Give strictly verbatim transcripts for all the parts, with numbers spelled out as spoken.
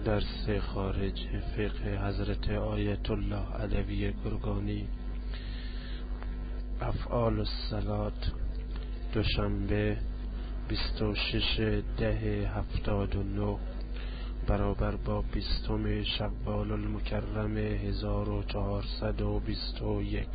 درس خارج فقه حضرت آیت الله علوی گرگانی، افعال الصلات، دوشنبه بیست و شش ده هفتاد و نه برابر با بیستم شوال المکرم هزار و چهارصد و بیست و یک.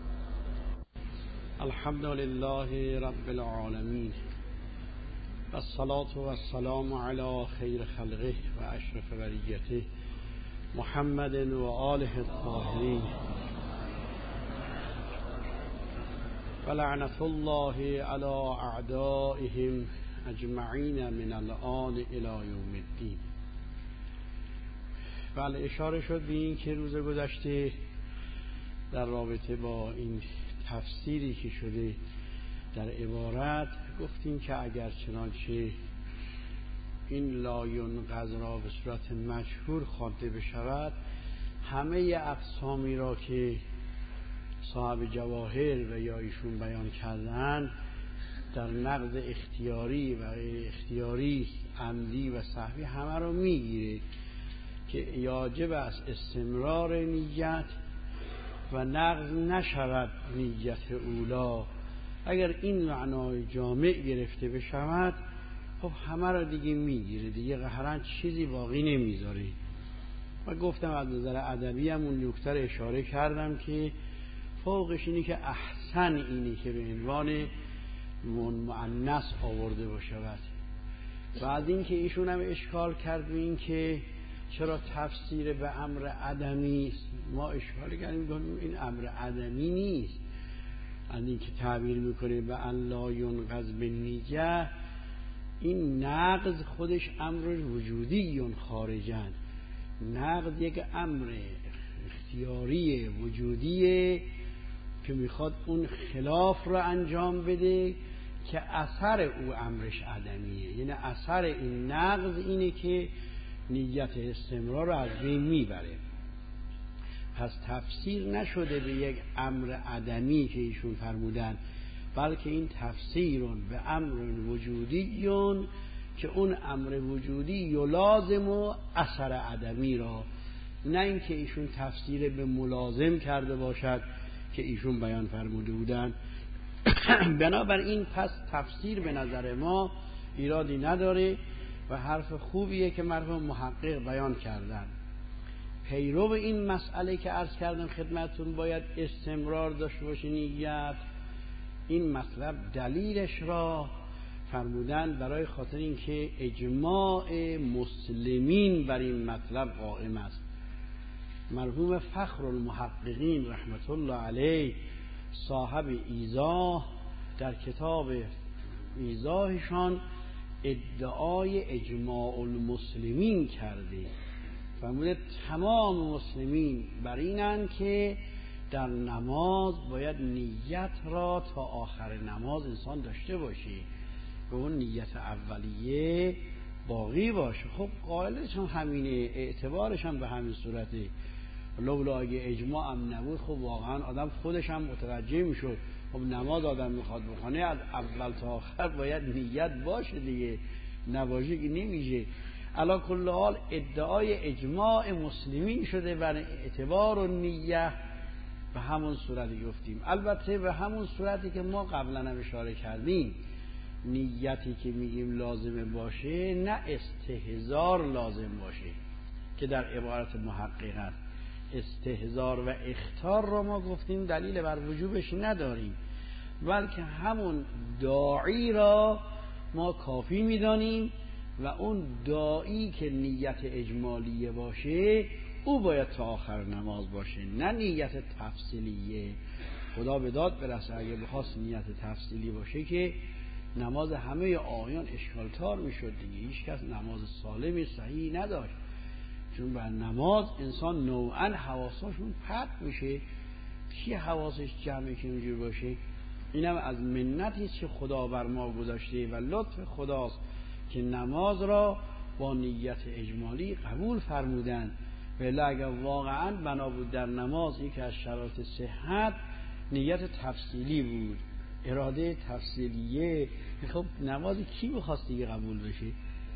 الحمد لله رب العالمین و الصلاة و السلام علی خیر خلقه و اشرف بریته محمد و آله الطاهرین و لعنت الله علی اعدائهم اجمعین من الآن الی یوم الدین. بله، اشاره شد به این که روز گذشته در رابطه با این تفسیری که شده در عبارت گفتیم که اگر چنانچه این لا ینقض را به صورت مشهور خوانده بشود، همه اقسامی را که صاحب جواهر و یا ایشون بیان کردن در نقض اختیاری و غیر اختیاری، عمدی و سهوی، همه رو میگیره که واجب است استمرار نیت و نقض نشود نیت اولا. اگر این معنای جامع گرفته بشود خب همه را دیگه میگیره، دیگه قهرن چیزی باقی نمیذاره. و گفتم از نظر ادبی هم اون نکته اشاره کردم که فوقش اینی که احسن اینی که به عنوان مؤنث آورده باشد. و از این که ایشون هم اشکال کرد به این که چرا تفسیر به امر عدمی است، ما اشکال کردیم این امر عدمی نیست. از این که تعبیر میکنه به ان لا ینقض بالنیه، این نقض خودش امر وجودی خارجن. نقض یک امر اختیاری وجودیه که میخواد اون خلاف رو انجام بده که اثر او امرش عدمیه. یعنی اثر این نقض اینه که نیت استمرار رو از بین میبره. پس تفسیر نشده به یک امر عدمی که ایشون فرمودن، بلکه این تفسیرون به امر وجودیون که اون امر وجودی یلازم و اثر عدمی را، نه اینکه ایشون تفسیر به ملازم کرده باشد که ایشون بیان فرموده بودن. بنابراین پس تفسیر به نظر ما ایرادی نداره و حرف خوبیه که مرحوم محقق بیان کردن. پیرو این مسئله که عرض کردم خدمتون باید استمرار داشته باشه نیت، این مطلب دلیلش را فرمودن برای خاطر اینکه اجماع مسلمین بر این مطلب قائم است. مرحوم فخر المحققین رحمت الله علیه صاحب ایضاح در کتاب ایضاحشان ادعای اجماع المسلمین کرده، فرموده تمام مسلمین بر اینن که در نماز باید نیت را تا آخر نماز انسان داشته باشه و اون نیت اولیه باقی باشه. خب قائلش هم همینه، اعتبارش هم به همین صورته. لولا اگه اجماع هم نبود خب واقعا آدم خودش هم متوجه میشد خب نماز آدم میخواد بخونه از اول تا آخر باید نیت باشه دیگه، نباشه که نمیشه. علی کل حال ادعای اجماع مسلمین شده بر اعتبار و نیت به همون صورتی گفتیم. البته به همون صورتی که ما قبلا هم اشاره کردیم، نیتی که میگیم لازمه باشه نه استحضار لازم باشه که در عبارت محقق است. استحضار و اخطار رو ما گفتیم دلیل بر وجوبش نداریم، بلکه همون داعی را ما کافی میدانیم و اون داعی که نیت اجمالیه باشه او باید تا آخر نماز باشه، نه نیت تفصیلیه. خدا به داد برسه اگه بخواست نیت تفصیلی باشه که نماز همه آیان اشکالتار میشد دیگه، هیچ کس نماز سالمی صحیح نداشت. چون بر نماز انسان نوعا حواساشون پرت میشه، کی حواسش جمعه که اینجور باشه؟ اینم از منتی که خدا بر ما گذاشته و لطف خداست که نماز را با نیت اجمالی قبول فرمودن. ولی اگر واقعا بنا بود در نماز یکی از شرایط صحت نیت تفصیلی بود، اراده تفصیلیه، خب نماز کی بخواست دیگه قبول بشه؟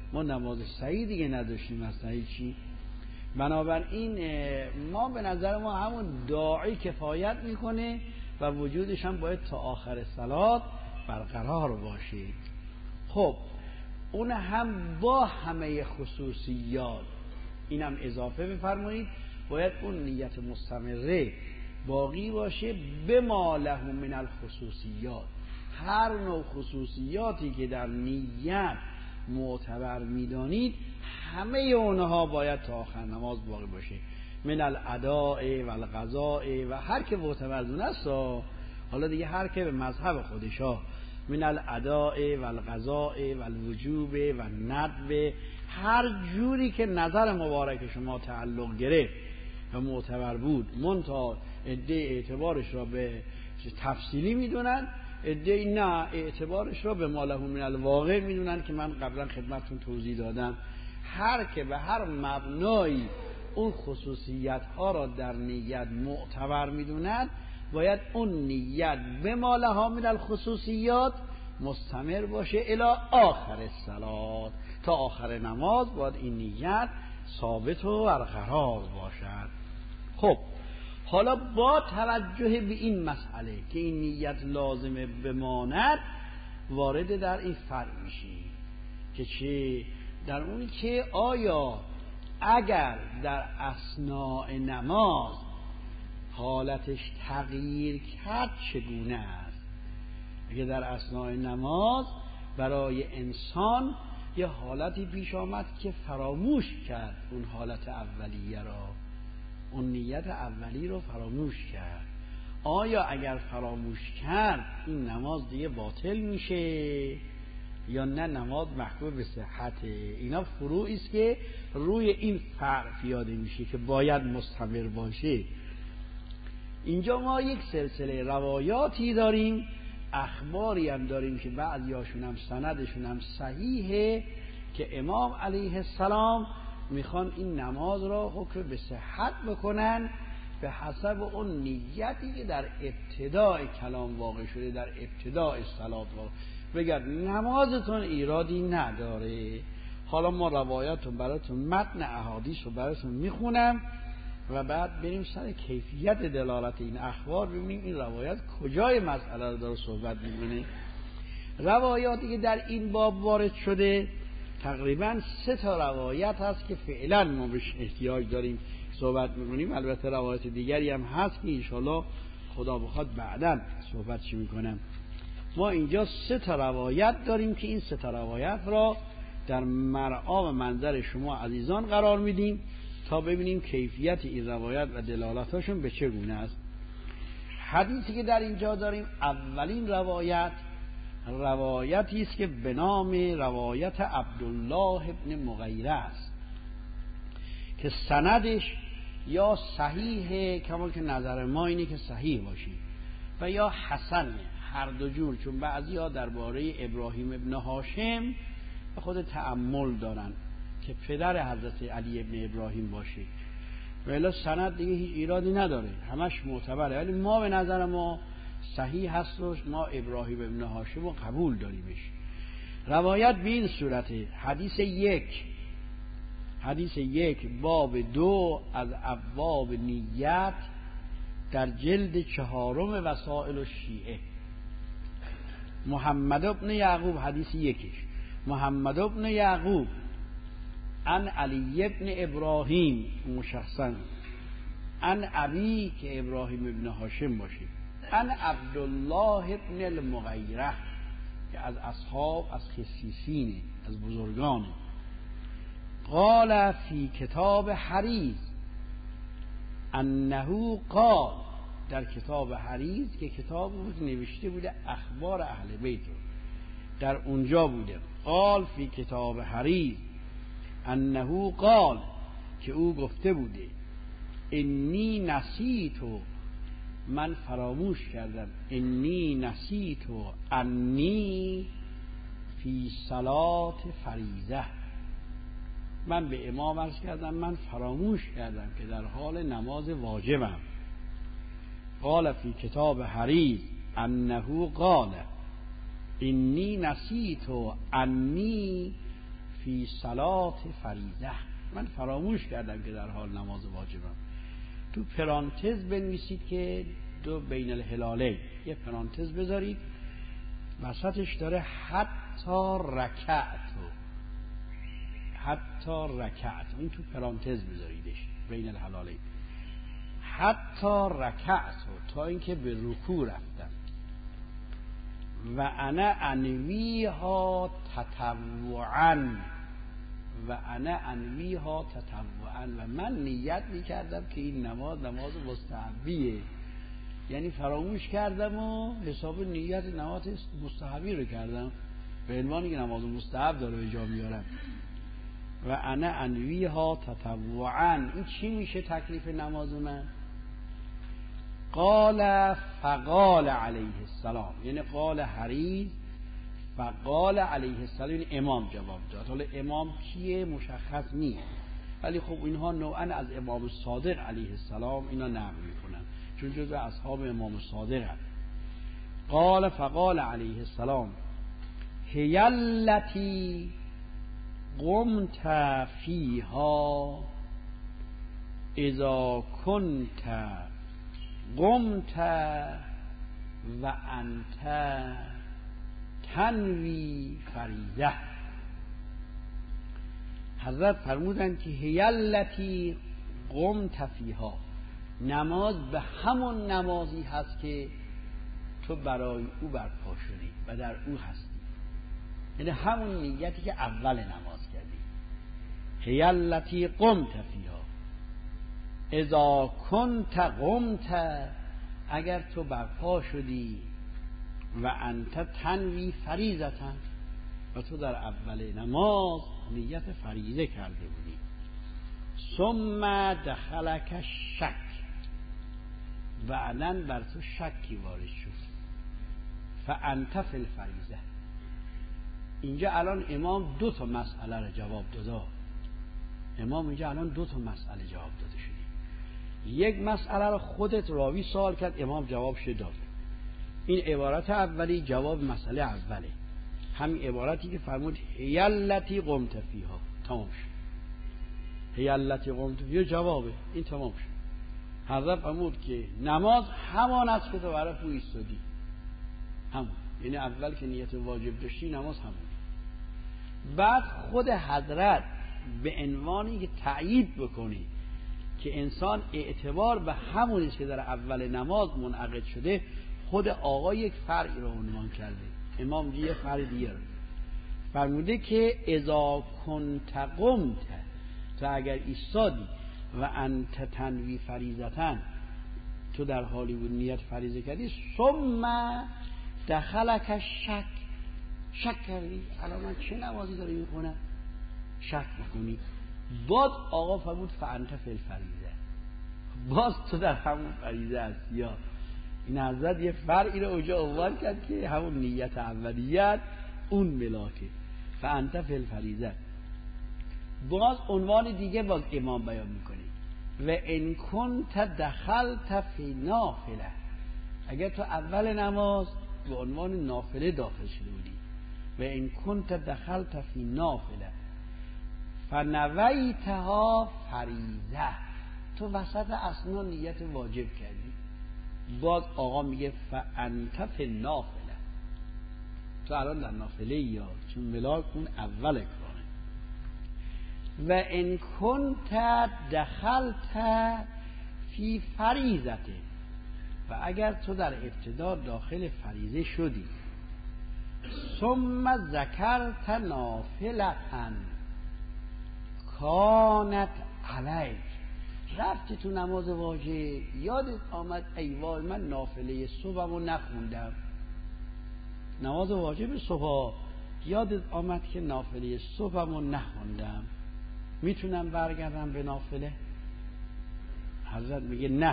ما نماز سعی دیگه نداشتیم اصلا هیچی. بنابراین ما به نظر ما همون داعی کفایت میکنه و وجودش هم باید تا آخر صلات برقرار باشه. خب اون هم با همه خصوصیات، اینم اضافه بفرمایید، باید اون نیت مستمره باقی باشه به ما له من الخصوصیات. هر نوع خصوصیاتی که در نیت معتبر میدانید همه اونها باید تا آخر نماز باقی باشه، من الاداء و القضاء و هر که معتبر دونه است. حالا دیگه هر که به مذهب خودش ها، من الاداء و القضاء و الوجوب و الندب، هر جوری که نظر مبارک شما تعلق گرفت و معتبر بود، منتها عده اعتبارش را به تفصیلی میدونن، عده نه اعتبارش را به ما له من الواقع میدونن که من قبلا خدمتتون توضیح دادم. هر که به هر مبنایی اون خصوصیت ها را در نیت معتبر میدونن باید اون نیت به ما له من الخصوصیات مستمر باشه الی آخر الصلات، تا آخر نماز باید این نیت ثابت و برقرار باشد. خب حالا با توجه به این مسئله که این نیت لازمه بماند، وارد در این فرق میشی که چه؟ در اونی که آیا اگر در اثناء نماز حالتش تغییر کرد چگونه است؟ اگر در اثناء نماز برای انسان یه حالتی پیش آمد که فراموش کرد اون حالت اولیه را، اون نیت اولی رو فراموش کرد، آیا اگر فراموش کرد این نماز دیگه باطل میشه یا نه نماز محکوم به صحته؟ اینا فروعی است که روی این فرق پیاده میشه که باید مستمر باشه. اینجا ما یک سلسله روایاتی داریم، اخباری هم داریم که بعضیاشون هم سندشون هم صحیحه که امام علیه السلام میخوان این نماز را حکم به صحت بکنن به حسب اون نیتی که در ابتدای کلام واقع شده، در ابتدای صلات واقع بگرد نمازتون ایرادی نداره. حالا ما روایاتون براتون متن احادیث رو براتون میخونم و بعد بریم سر کیفیت دلالت این اخبار، ببینیم این روایات کجای مسئله رو داره صحبت میکنه. روایاتی که در این باب وارد شده تقریبا سه تا روایت هست که فعلا ما بهش احتیاج داریم صحبت میکنیم. البته روایت دیگری هم هست که انشاءالله خدا بخواد بعداً صحبت چی میکنم. ما اینجا سه تا روایت داریم که این سه تا روایت را در مرعا و منظر شما عزیزان قرار میدیم تا ببینیم کیفیت این روایت و دلالتاشون به چه گونه است. حدیثی که در اینجا داریم اولین روایت روایتی است که به نام روایت عبدالله ابن مغیره است که سندش یا صحیحه، کما که نظر ما اینه که صحیح باشی، و یا حسنه، هر دو جور، چون بعضی ها درباره ابراهیم ابن هاشم خود تأمل دارن که پدر حضرت علی ابن ابراهیم باشه، ولی سند دیگه هیچ ایرادی نداره، همش معتبره، ولی ما به نظر ما صحیح هست و ما ابراهیم ابن هاشم رو قبول داریمش. روایت به این صورته: حدیث یک حدیث یک باب دو از ابواب نیت در جلد چهارم وسائل الشیعه. محمد ابن یعقوب، حدیث یکش، محمد ابن یعقوب عن علی ابن ابراهیم مشخصا، عن ابی که ابراهیم ابن هاشم باشه، عن عبدالله ابن المغیره که از اصحاب، از خصیصینه، از بزرگانه. قال فی کتاب حریز انه قال، در کتاب حریز که کتاب بود نوشته بوده اخبار اهل بیت رو، در اونجا بوده. قال فی کتاب حریز انه قال، که او گفته بوده انی نسیتو، من فراموش کردم، انی نسیتو انی فی صلات فریضه، من به امام عرض کردم من فراموش کردم که در حال نماز واجبم. قال فی کتاب حریز انه قال انی نسیتو انی فی صلات فریضه، من فراموش کردم که در حال نماز واجبم. تو پرانتز بنویسید که دو بین الهلاله، یه پرانتز بذارید وسطش داره حتی رکعتو، حتی رکعت، این تو پرانتز بذاریدش بین الهلاله، حتی رکعتو، تا اینکه به رکوع رفتم. و انا انویها تطوعا، و انا انویها تطوعا، و من نیت میکردم که این نماز نماز مستحبیه، یعنی فراموش کردم و حساب نیت نماز مستحبی رو کردم به عنوانی که نماز مستحب داره به جا میارم. و انا انویها تطوعا، این چی میشه تکلیف نماز من؟ قال فقال علیه السلام، یعنی قال حریز فقال علیه السلام، یعنی امام جواب داد. حالا امام کیه مشخص نیست، ولی خب اینها نوعا از امام صادق علیه السلام اینا نقل میکنن، چون جزء اصحاب امام صادق هست. قال فقال علیه السلام هی التی قمت فیها اذا کنت قمت و انت تنوی فریضه. حضرت فرمودن که هی التی قمت فیها، نماز به همون نمازی هست که تو برای او برپا شدی و در او هستی، یعنی همون نیتی که اول نماز کردی. هی التی قمت فیها اذا کنت قمت، اگر تو برپا شدی، و انت تنوی فریضتا، و تو در اول نماز نیت فریضه کرده بودی. ثم دخلک شک، بعدن بر تو شکی وارد شد. فانت فی الفریضه، اینجا الان امام دو تا مسئله رو جواب داده. امام اینجا الان دو تا مسئله جواب داده شده. یک مسئله رو خودت راوی سوال کرد، امام جوابش داد. این عبارت اولی جواب مسئله اوله، همین عبارتی که فرمود هی التی قمت فیها، تمام شد. هی التی قمت فیها جوابه، این تمام شد. حضرت فرمود که نماز همان است که تو برای او ایستادی، همون، یعنی اول که نیت واجب داشتی نماز همون. بعد خود حضرت به عنوانی که تأیید بکنی که انسان اعتبار به همون است که در اول نماز منعقد شده، خود آقا یک فرع رو عنوان کرده. امام یه فرع دیگه رو فرموده که اذا کنت قمت، تو اگر ایستادی، و انت تنوی فریضتن، تو در حالی بود نیت فریضه کردی، ثم دخلک شک، شک کردی الان من چه نمازی داری میکنم، شک میکنی، باز آقا فرمود فانت فی الفریضه، باز تو در همون فریضه هستی. یا این حضرت یه فرعی رو اونجا عنوان کرد که همون نیت اولیت اون ملاکه، فانت فی الفریضه. باز عنوان دیگه باز امام بیان میکنه و ان کنت دخلت فی نافله، اگر تو اول نماز به عنوان نافله داخل شده بودی، و ان کنت دخلت فی نافله فنویتها فریضه، تو وسط اصلا نیت واجب کردی، باز آقا میگه فانت فی نافله، تو الان در نافله یا چون ملاک اون اول کاره. و ان کنت دخلت فی فریضته، و اگر تو در ابتدا داخل فریضه شدی، ثم ذکرت نافلتن کانت علیک، رفتی تو نماز واجب یادت آمد ای وای من نافله صبحمو نخوندم، نماز واجب صبح یادت آمد که نافله صبحمو نخوندم، میتونم برگردم به نافله؟ حضرت میگه نه،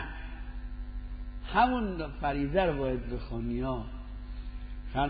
همون فریضه رو باید بخونی ها. خن...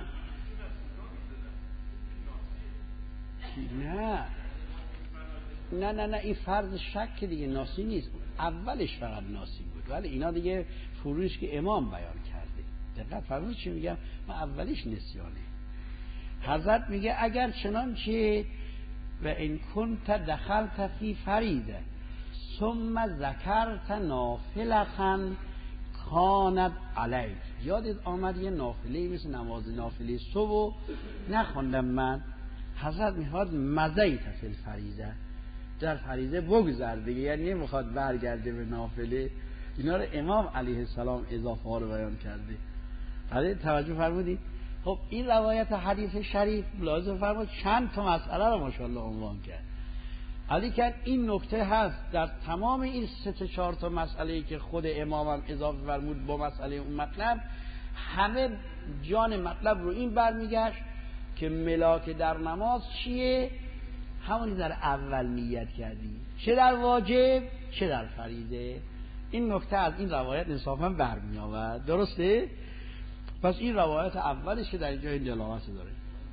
نه نه نه نه این فرض شک دیگه ناسی نیست، اولش فقط ناسی بود، ولی اینا دیگه فروش که امام بیان کرده. دقت فرمودید چی میگم؟ من اولش نسیانه. حضرت میگه اگر چنانچه و این کنت دخلت فی فریده ثم ذکرت نافلة کانت علیک. یادت آمد یه نافله مثل نماز نافله صبح نخوندم من، حضرت میخواد مزیت فی الفریضه، در فریضه بگذر دیگه، یعنی میخواد برگرده به نافله. اینا رو امام علیه السلام اضافه ها رو بیان کرده. حالا توجه فرمودید؟ خب این روایت حدیث شریف لازم فرمود چند تا مسئله رو ماشاءالله عنوان کرد. علی که این نکته هست در تمام این سه تا چهار تا مسئله‌ای که خود امامم اضافه فرمود با مسئله اون مطلب، همه جان مطلب رو این برمیگشت که ملاک در نماز چیه؟ همونی در اول نیت کردی، چه در واجب چه در فریضه. این نکته از این روایت انصافا برمی آورد. درسته؟ پس این روایت اولش که در اینجا این دلالت داره.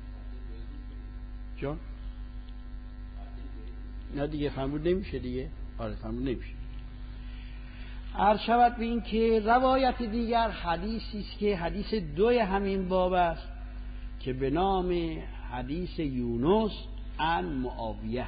چون نه دیگه فرمود نمیشه دیگه. آره فرمود نمیشه. عرض شود به این که روایت دیگر حدیثی است که حدیث دوی همین باب است که به نام حدیث یونس عن معاویه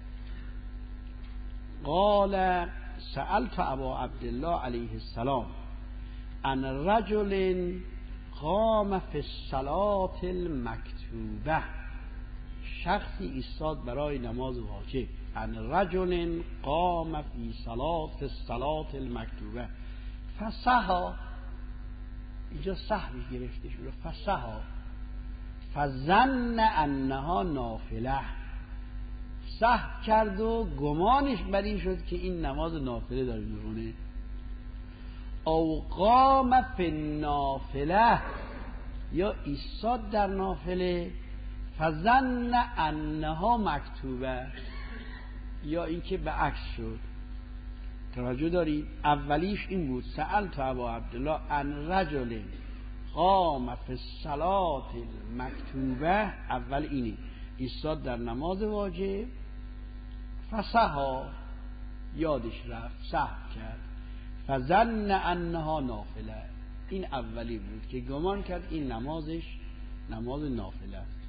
قال سألت ابا عبدالله علیه السلام عن رجل قام فی الصلاة المکتوبه، شخصی ایستاد برای نماز واجب. عن رجل قام فی صلاة الصلاة المکتوبه فسها، اینجا سهوی گرفته شده، فسها فظن انها نافله، سهو کرد و گمانش بر این شد که این نماز نافله داره میخونه. او قام فی النافله، یا ایستاد در نافله فظن انها مکتوبه، یا اینکه به عکس شد. توجه دارید؟ اولیش این بود سألت ابا عبدالله عن رجل قام فی الصلاة المکتوبه، اول اینی ایستاد در نماز واجب فسها، یادش رفت سهو کرد، فظن انها نافله، این اولی بود که گمان کرد این نمازش نماز نافله است.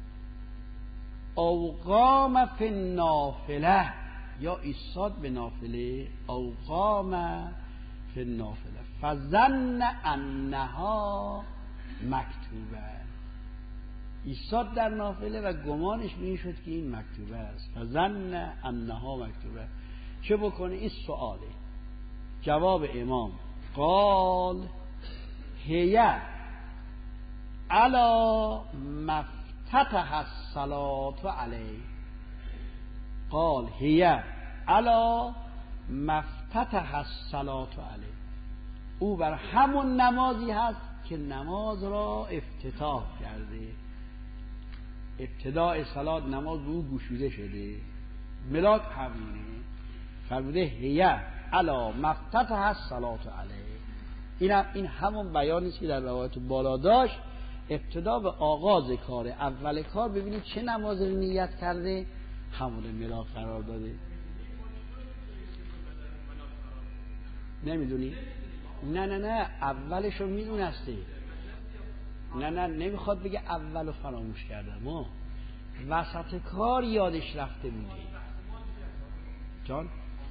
او قام فی النافله، یا ایستاد به نافله، او قام فی النافله فظن انها مکتوبه، ایستاد در نافله و گمانش به این شد که این مکتوبه است. فظن انها مکتوبه. چه بکنه؟ این سؤاله. جواب امام قال هی علی مفتتح الصلاة علیه، قال هی علی مفتتح الصلاة علیه، او بر همون نمازی هست که نماز را افتتاح کرده. ابتداء صلات نماز به او گشوده شده، ملاک همینه. فرموده هی علی مفتتح الصلاة علیه. این این همون بیانی است که در روایت بالا داشت. ابتدا به آغاز کار، اول کار ببینید چه نماز رو نیت کرده، همون ملاک قرار داده. نمیدونی؟ نه نه نه اولش رو میدونسته. نه نه نمیخواد بگه اول رو فراموش کردم، ما وسط کار یادش رفته میگه. جان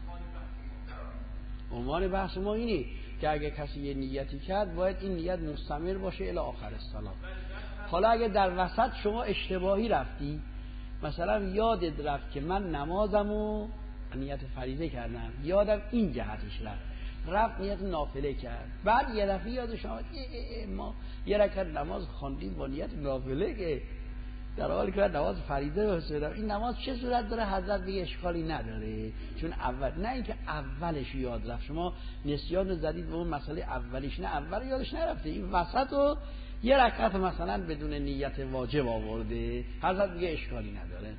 عنوان بحث ما اینه که اگه کسی یه نیتی کرد باید این نیت مستمر باشه الی آخر الصلاة. حالا اگه در وسط شما اشتباهی رفتی، مثلا یادت رفت که من نمازمو نیت فریضه کردم، یادم این جهتش رفت، رفت نیت نافله کرد، بعد یه دفعه یادش آمد ما یه رکعت نماز خواندیم با نیت نافله که در حالی که نماز فریضه بسیدم، این نماز چه صورت داره؟ حضرت بگه اشکالی نداره، چون اول، نه اینکه اولش یاد رفت، شما نسیان رو زدید به اون مسئله اولیش، نه اول یادش نرفته، این وسط رو یه رکعت مثلا بدون نیت واجب آورده، حضرت بگه اشکالی نداره.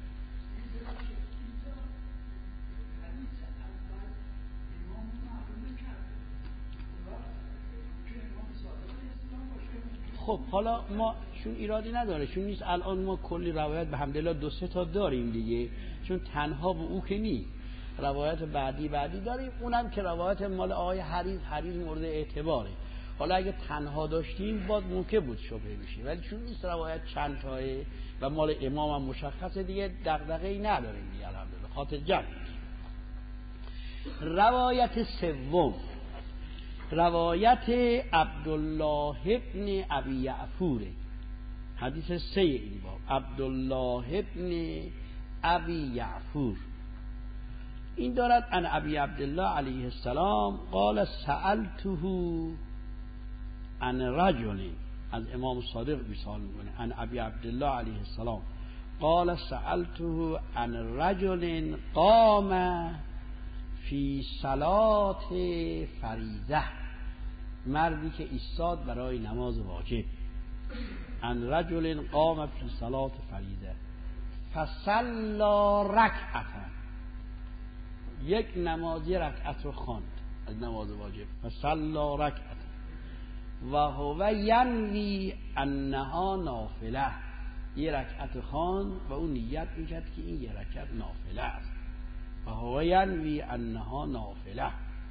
خب حالا ما چون ایرادی نداره، چون نیست الان ما کلی روایت به حمدالله دو سه تا داریم دیگه، چون تنها به او که نیست، روایت بعدی بعدی داریم، اونم که روایت مال آقای حریز حریز مورد اعتباره. حالا اگه تنها داشتیم باز ممکن بود شبهه بشه، ولی چون نیست روایت چند تایه و مال امام هم مشخصه دیگه دغدغه‌ای نداریم دیگه الحمدلله خاطر جمع. روایت سوم روایت عبدالله ابن ابی یعفور، حدیث سه این باب، عبدالله ابن ابی یعفور این دارد ان ابی عبدالله علیه السلام قال سألته عن رجل، از امام صادق بیسال میکنه، ان ابی عبدالله علیه السلام قال سألته عن رجل قام فی صلاة فریضه، مردی که ایستاد برای نماز واجب، عن رجل قام فی صلاة فریضه فصلا رکعتا، یک نمازی رکعت رو خواند از نماز واجب، فصلا رکعتا و هو ینوی انها نافله، یه رکعت خواند و اون نیت میکرد که این یه رکعت نافله است، و هو ینوی انها نافله،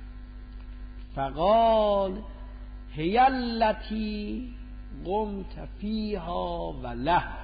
فقال هی التی قمت فیها و لها،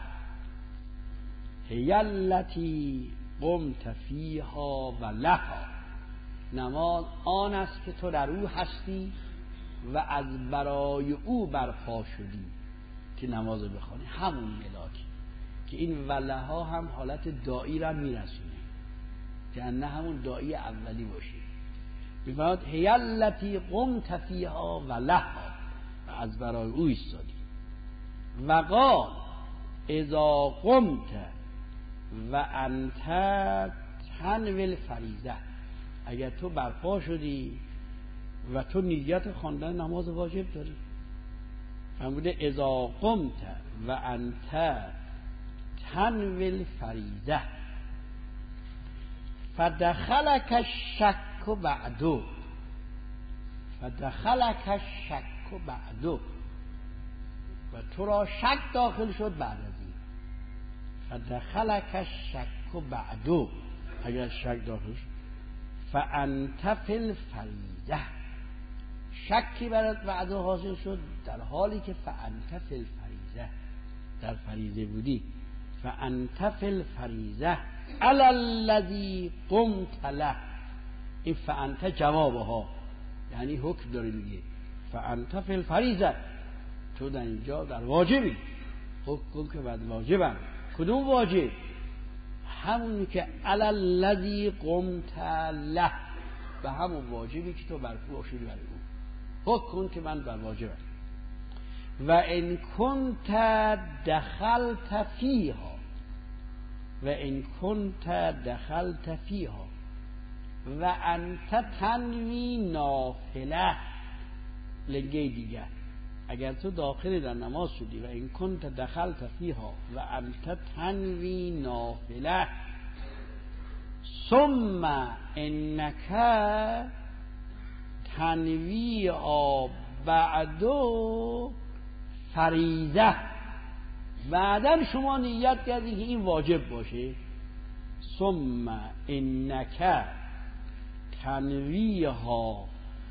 هی التی قمت فیها و لها، نماز آن است که تو در او هستی و از برای او برپا شدی که نماز بخوانی، همون ملاکی که این ولها هم حالت دائی را میرسونه که نه همون دائی اولی باشه، بفرماد هی التی قمت فیها و لها، از برای او ایستادی، و قال اذا قمت و انت تنوی الفریضه، اگر تو برپا شدی و تو نیت خواندن نماز واجب داری، فرموده اذا قمت و انت تنوی الفریضه فدخلک الشک بعدو، فدخلک الشک بعدو، و تو را شک داخل شد بعد از این، فدخلک الشک بعدو، اگر شک داخل شد فانت فی الفریضه، شکی برات بعد حاصل شد در حالی که فانت فی الفریضه، در فریضه بودی، فانت فی الفریضه علی الذی قمت له، این فانت جوابها یعنی حکم داره میگه فانت فی الفریضه، تو در اینجا در واجبی، حکم که بعد واجبم، کدوم واجب؟ همونی که علی الذی قمت له، به همون واجبی که تو برپا شدی برای او، حکم که من بر واجبم، و ان کنت دخلت فیها، و ان کنت دخلت فیها و انت تنوی نافله، لگه دیگر اگر تو داخل در نماز شدی و این کنت دخلت فیها و انت تنوی نافله ثم انک تنوی بعدو فریضه، بعدن شما نیت کردی که این واجب باشه، ثم انک تنویها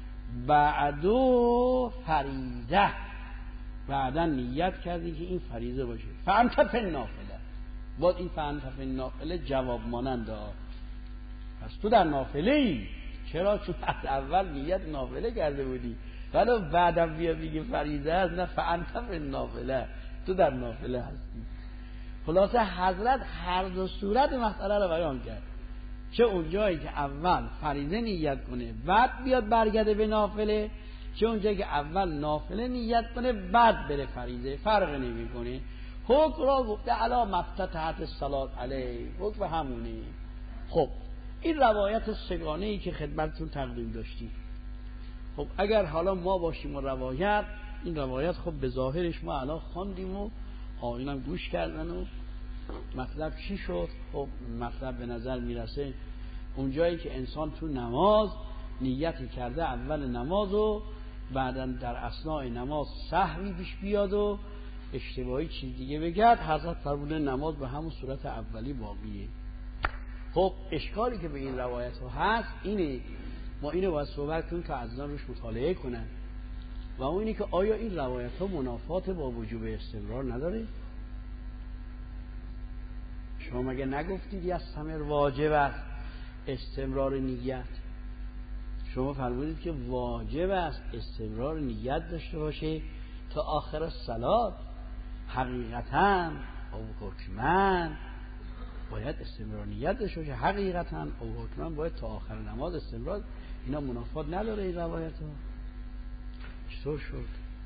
بعدو فریضه، بعدن نیت کردی که این فریضه باشه، فانت فی النافله، باید این فانت فی النافله جواب مانند، پس تو در نافله ای، چرا؟ چون از اول نیت نافله کرده بودی، ولی بعدم بیا میگه فریضه است، نه فانت فی النافله، تو در نافله هستی. خلاصه حضرت هر دو صورت مسئله رو بیان کرد، چه اونجایی که اول فریضه نیت کنه بعد بیاد برگرده به نافله، چه اونجایی که اول نافله نیت کنه بعد بره فریضه، فرق نمیکنه، حکم را گفته علا مفتتحت الصلاة علیه، حکم همونه. خب این روایت سگانه ای که خدمتتون تقدیم داشتیم، خب اگر حالا ما باشیم و روایت، این روایت خب به ظاهرش ما الان خواندیم و آینم گوش کردن و مطلب چی شد؟ خب مطلب به نظر میرسه اونجایی که انسان تو نماز نیتی کرده اول نماز و بعدا در اثناء نماز سهوی پیش بیاد و اشتباهی چیز دیگه بگرد، حضرت فرموده نماز به همون صورت اولی باقیه. خب اشکالی که به این روایت ها هست اینه، ما اینو باید صحبت کنیم که عزیزان روش مطالعه کنن و اون اینه که آیا این روایت ها منافات با وجوب استمرار نداره؟ شما مگه نگفتید یستمر واجب است استمرار نیت؟ شما فرمودید که واجب است استمرار نیت داشته باشه تا آخر صلات. حقیقتاً او حکماً باید استمرار نیت داشته باشه، حقیقتاً او حکماً باید تا آخر نماز استمرار. اینا منافات نداره این روایت ها؟ چطور شد؟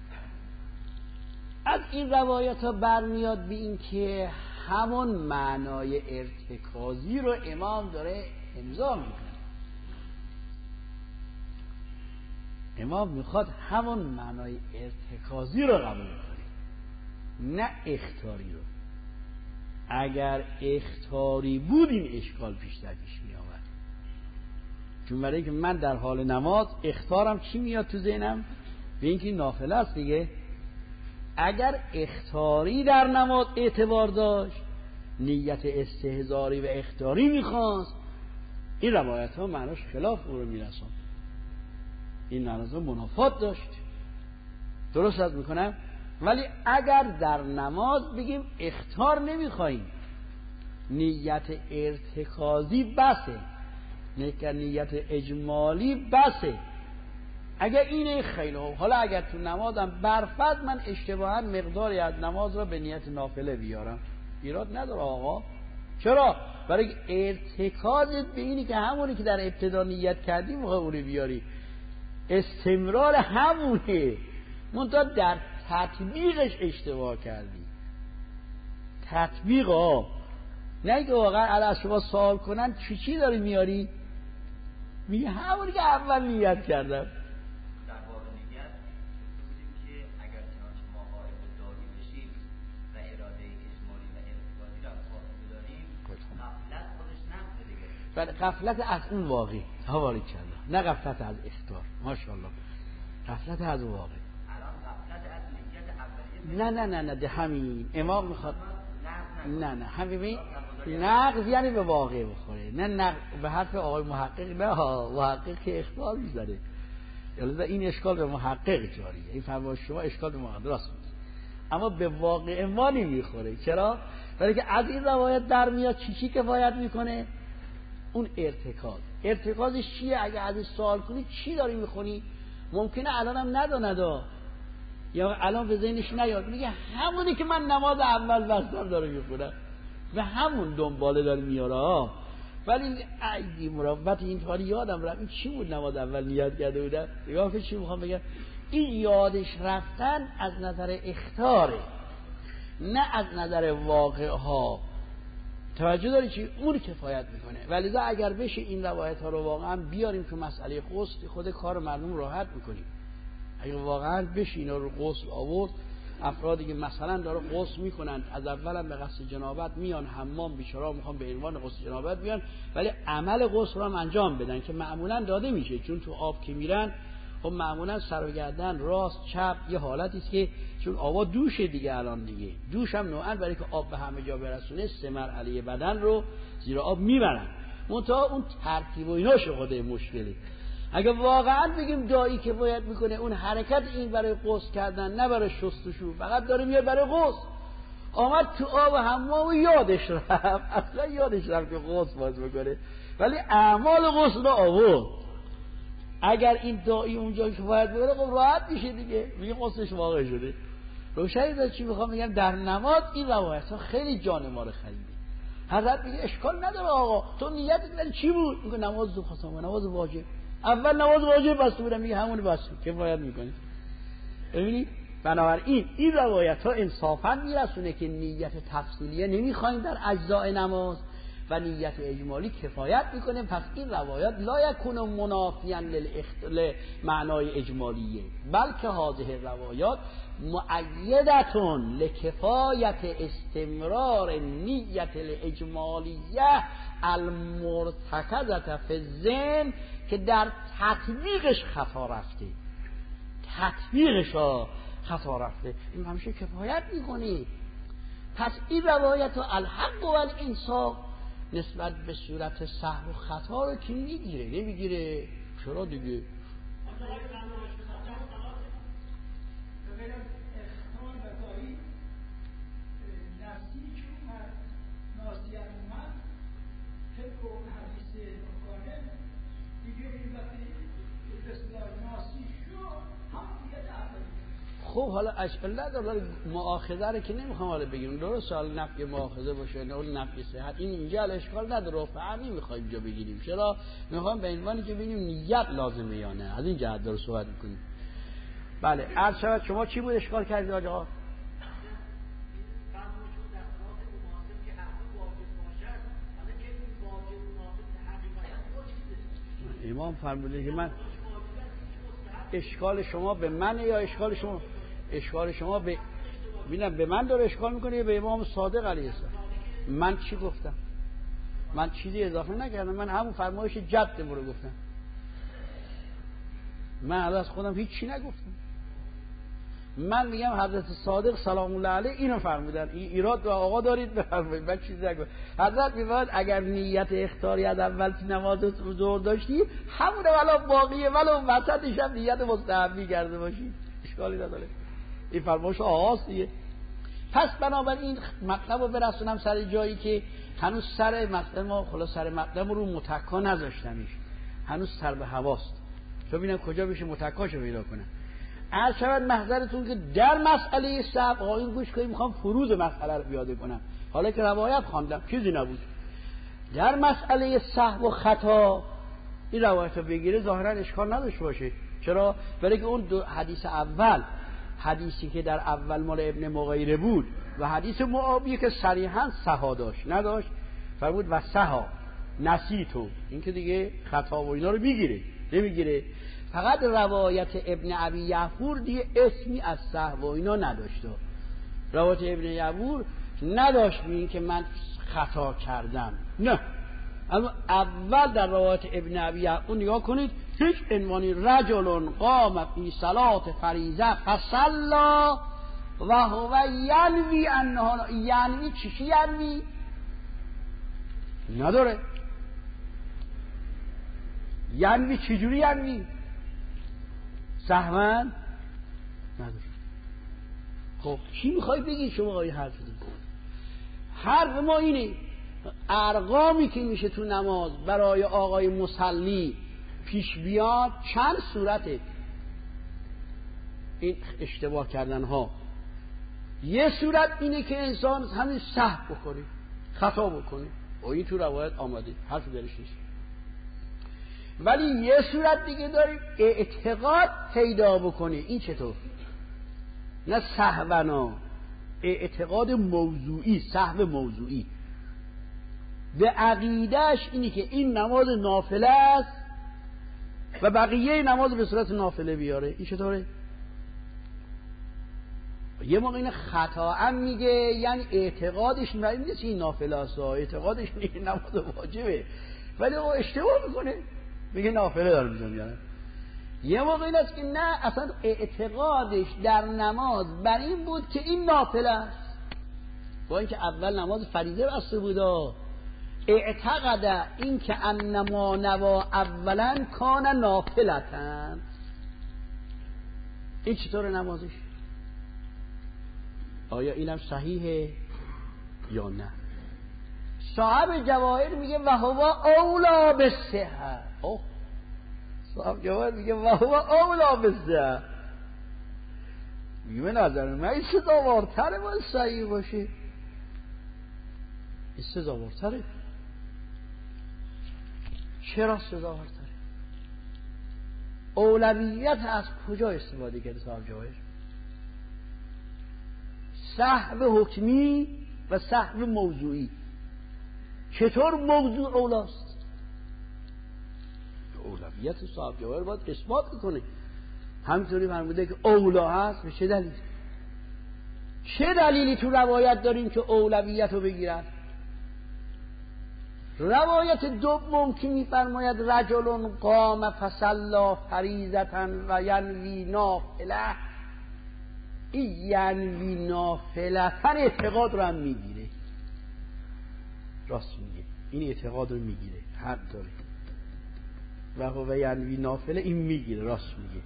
از این روایت ها برمیاد به این که همون معنای ارتکازی رو امام داره امضا میکنه. امام میخواد همون معنای ارتکازی رو قبول کنه، نه اخطاری رو. اگر اخطاری بود این اشکال بیشتر پیش می آمد. چون برای اینکه من در حال نماز اخطارم چی میاد تو ذهنم؟ به اینکه نافله است دیگه. اگر اخطاری در نماز اعتبار داشت، نیت استحضاری و اخطاری میخواست، این روایت ها معناش خلاف او رو میرسون. این معناش منافات داشت. درست از میکنم؟ ولی اگر در نماز بگیم اخطار نمیخواییم، نیت ارتکازی بسه، نیت اجمالی بسه، اگر اینه خیلی خوب. حالا اگر تو نمازم برفت من اشتباها مقداری از نماز را به نیت نافله بیارم، ایراد نداره آقا. چرا؟ برای ارتکازت به اینی که همونی که در ابتدا نیت کردی موقع اونی بیاری، استمرار همونه، منتها در تطبیقش اشتباه کردی. تطبیق ها نه که واقعا از شما سوال کنن چی چی داری میاری، میگه همونی که اول نیت کردم. بله غفلت از اون واقع حوالی کلا، نه غفلت از اختار. ماشاءالله غفلت از واقع. نه نه نه نه ده همین امام میخواد. نه نه همین نقض یعنی به واقع بخوره، نه نقض به حرف آقای محقق. نه ها محقق که اخطار میذاره، یعنی این اشکال به محقق جاریه. این فرمایش شما اشکال به محقق راست میذاره، اما به واقع ما نمیخوره. چرا؟ برای که از این روایت در میاد چی چی کفایت میکنه؟ اون ارتکاز. ارتکازش چیه؟ اگه ازش سوال کنی چی داری میخونی، ممکنه الانم ندا ندا یا الان به ذهنش نیاد، میگه همونی که من نماز اول بستم داره میخونم، به همون دنباله داره میاره. ولی ایدی مراقبت این کاری یادم رفت این چی بود نماز اول نیت کرده بودم. نگاه کن چی میخوام بگم، این یادش رفتن از نظر اختاره، نه از نظر واقع ها. توجه داری چی؟ اون کفایت میکنه. ولذا اگر بشه این روایت ها رو واقعا بیاریم که مسئله غسل خود کار مردم راحت میکنیم. اگر واقعا بشه اینا رو غسل آورد، افرادی که مثلا داره غسل میکنن از اولم به قصد جنابت میان حمام، بیچاره‌ها میخوان به عنوان غسل جنابت بیان، ولی عمل غسل رو هم انجام بدن که معمولا داده میشه. چون تو آب که میرن خب معمولا سر و گردن راست چپ یه حالتی است که چون آوا دوشه دیگه، الان دیگه دوش هم نوعاً برای که آب به همه جا برسونه سه مرحله بدن رو زیر آب میبرن، منتها اون ترتیب و ایناش خود مشکله. اگه واقعا بگیم دایی که باید میکنه اون حرکت این برای غسل کردن نه برای شستشو، فقط داره میاد برای غسل، آمد تو آب حمام و یادش رفت، اصلا یادش رفت که غسل باز بکنه، ولی اعمال غسل رو آورد. اگر این دایی اونجا که باید بره خب راحت میشه دیگه، میگه غسلش واقع شده. روشنی داره چی میخوام بگم؟ در نماز این روایت ها خیلی جان ما رو خریده. حضرت میگه اشکال نداره آقا، تو نیتت ولی چی بود؟ میگه نماز دو خواستم، نماز واجب. اول نماز واجب بسته بودم، میگه همون بسته کفایت میکنه. ببینید بنابراین این روایت ها انصافا میرسونه که نیت تفصیلیه نمیخوایم در اجزاء نماز و نیت اجمالی کفایت میکنه. پس این روایات لا یکون منافیاً لمعنای اجمالیه، بلکه هذه روایات مؤیدتون لکفایت استمرار نیت الاجمالیه المرتکزة فی الذهن که در تطبیقش خطا رفته، تطبیقش ها خطا رفته، این همیشه کفایت میکنی. پس این روایت ها الحق و الانصاف نسبت به صورت سهو و خطا رو که میگیره نمیگیره. چرا دیگه؟ خب حالا اشکال نداره، مؤاخذه رو که نمیخوام حالا بگیم، درست حالا نفی مؤاخذه باشه نه اون نفی صحت، این اینجا اشکال نداره، فهمی میخوایم اینجا بگیریم. چرا میخوام به عنوانی که ببینیم نیت لازمه یا نه، از این جهت داره صحبت میکنیم. بله عرض شود شما چی بود اشکال کردید آقا؟ امام فرموده که من اشکال شما به من یا اشکال شما اشکال شما به ببینم به من داره اشکال میکنه یا به امام صادق علیه السلام؟ من چی گفتم؟ من چیزی اضافه نکردم، من همون فرمایش جدم رو گفتم، من از خودم هیچ چی نگفتم. من میگم حضرت صادق سلام الله علیه اینو فرمودن، این ایراد و آقا دارید بفرمایید، من چیزی نگفتم. حضرت میگه اگر نیت اختیاری از اول تو نماز ظهر داشتی همونه، ولو باقیه ولو وسطش هم نیت مستحبی کرده باشی اشکالی نداره. این فرمایش آقاست دیگه. پس بنابراین مطلب رو برسونم سر جایی که هنوز سر مطلب ما خلاص سر مطلب رو متکا نذاشتنیش، هنوز سر به هواست، تو ببینم کجا بشه متکاشو پیدا کنم. عرض شود محضرتون که در مسئله سهو آقایون گوش کنید، میخوام فروض مسئله رو بیاده کنم، حالا که روایت خواندم چیزی نبود. در مسئله سهو و خطا این روایت رو بگیره ظاهرا اشکال نداشته باشه. چرا؟ برای که اون دو حدیث اول، حدیثی که در اول مال ابن مغیره بود و حدیث معاویه که صریحا سها داشت نداشت، فرمود و سها نسیتو، این که دیگه خطا و اینا رو میگیره نمیگیره. فقط روایت ابن ابی یعفور دیگه اسمی از سهو و اینا نداشته. روایت ابن یعفور نداشت بین که من خطا کردم، نه. اما اول در روایت ابن ابی یعفور نگاه کنید، هیچ عنوانی رجل قام فی صلات فریضه فصلا و هو ینوی انها، ینوی چی ینوی نداره. ینوی چجوری ینوی؟ سهواً نداره. خب چی میخوای بگی شما آقای حرف دیگه؟ حرف ما اینه ارقامی که میشه تو نماز برای آقای مصلی پیش بیاد چند صورته این اشتباه کردن ها. یه صورت اینه که انسان همین سهو بکنه، خطا بکنه، و این تو روایت آمده، حرف درش نیست. ولی یه صورت دیگه داریم اعتقاد پیدا بکنه. این چطور؟ نه سهونا، اعتقاد موضوعی، سهو موضوعی به عقیدهش اینی که این نماز نافله است و بقیه نماز به صورت نافله بیاره. این چطوره؟ یه موقع این خطا هم میگه، یعنی اعتقادش نیست این نافله است، اعتقادش این نماز واجبه، ولی او اشتباه میکنه میگه نافله داره میزن. یه موقع این است که نه، اصلا اعتقادش در نماز بر این بود که این نافله است، با اینکه اول نماز فریضه بسته بودا. اعتقد این که انما نوا اولا کان نافلتن. این چطور نمازش؟ آیا اینم صحیحه یا نه؟ صاحب جواهر میگه و هو اولا بالصحه. اوه صاحب جواهر میگه و هو اولا بالصحه. میگه نظر من این سزاوارتره باید صحیح باشه، این سزاوارتره. چرا سزاوارتره؟ اولویت از کجا استفاده کرده صاحب جواهر؟ سهو حکمی و سهو موضوعی. چطور موضوع اولاست؟ اولویت صاحب جواهر باید اثبات کنه. همینطوری فرموده که اولا هست. به چه دلیل؟ چه دلیلی تو روایت داریم که اولویت رو بگیرن؟ روایت دوم که میفرماید رجل قام فصلا فریضة و ینوی نافله، این ینوی نافلتن اعتقاد رو هم میگیره. راست میگه، این اعتقاد رو میگیره، حق داره. و هو ینوی نافله این میگیره، راست میگه.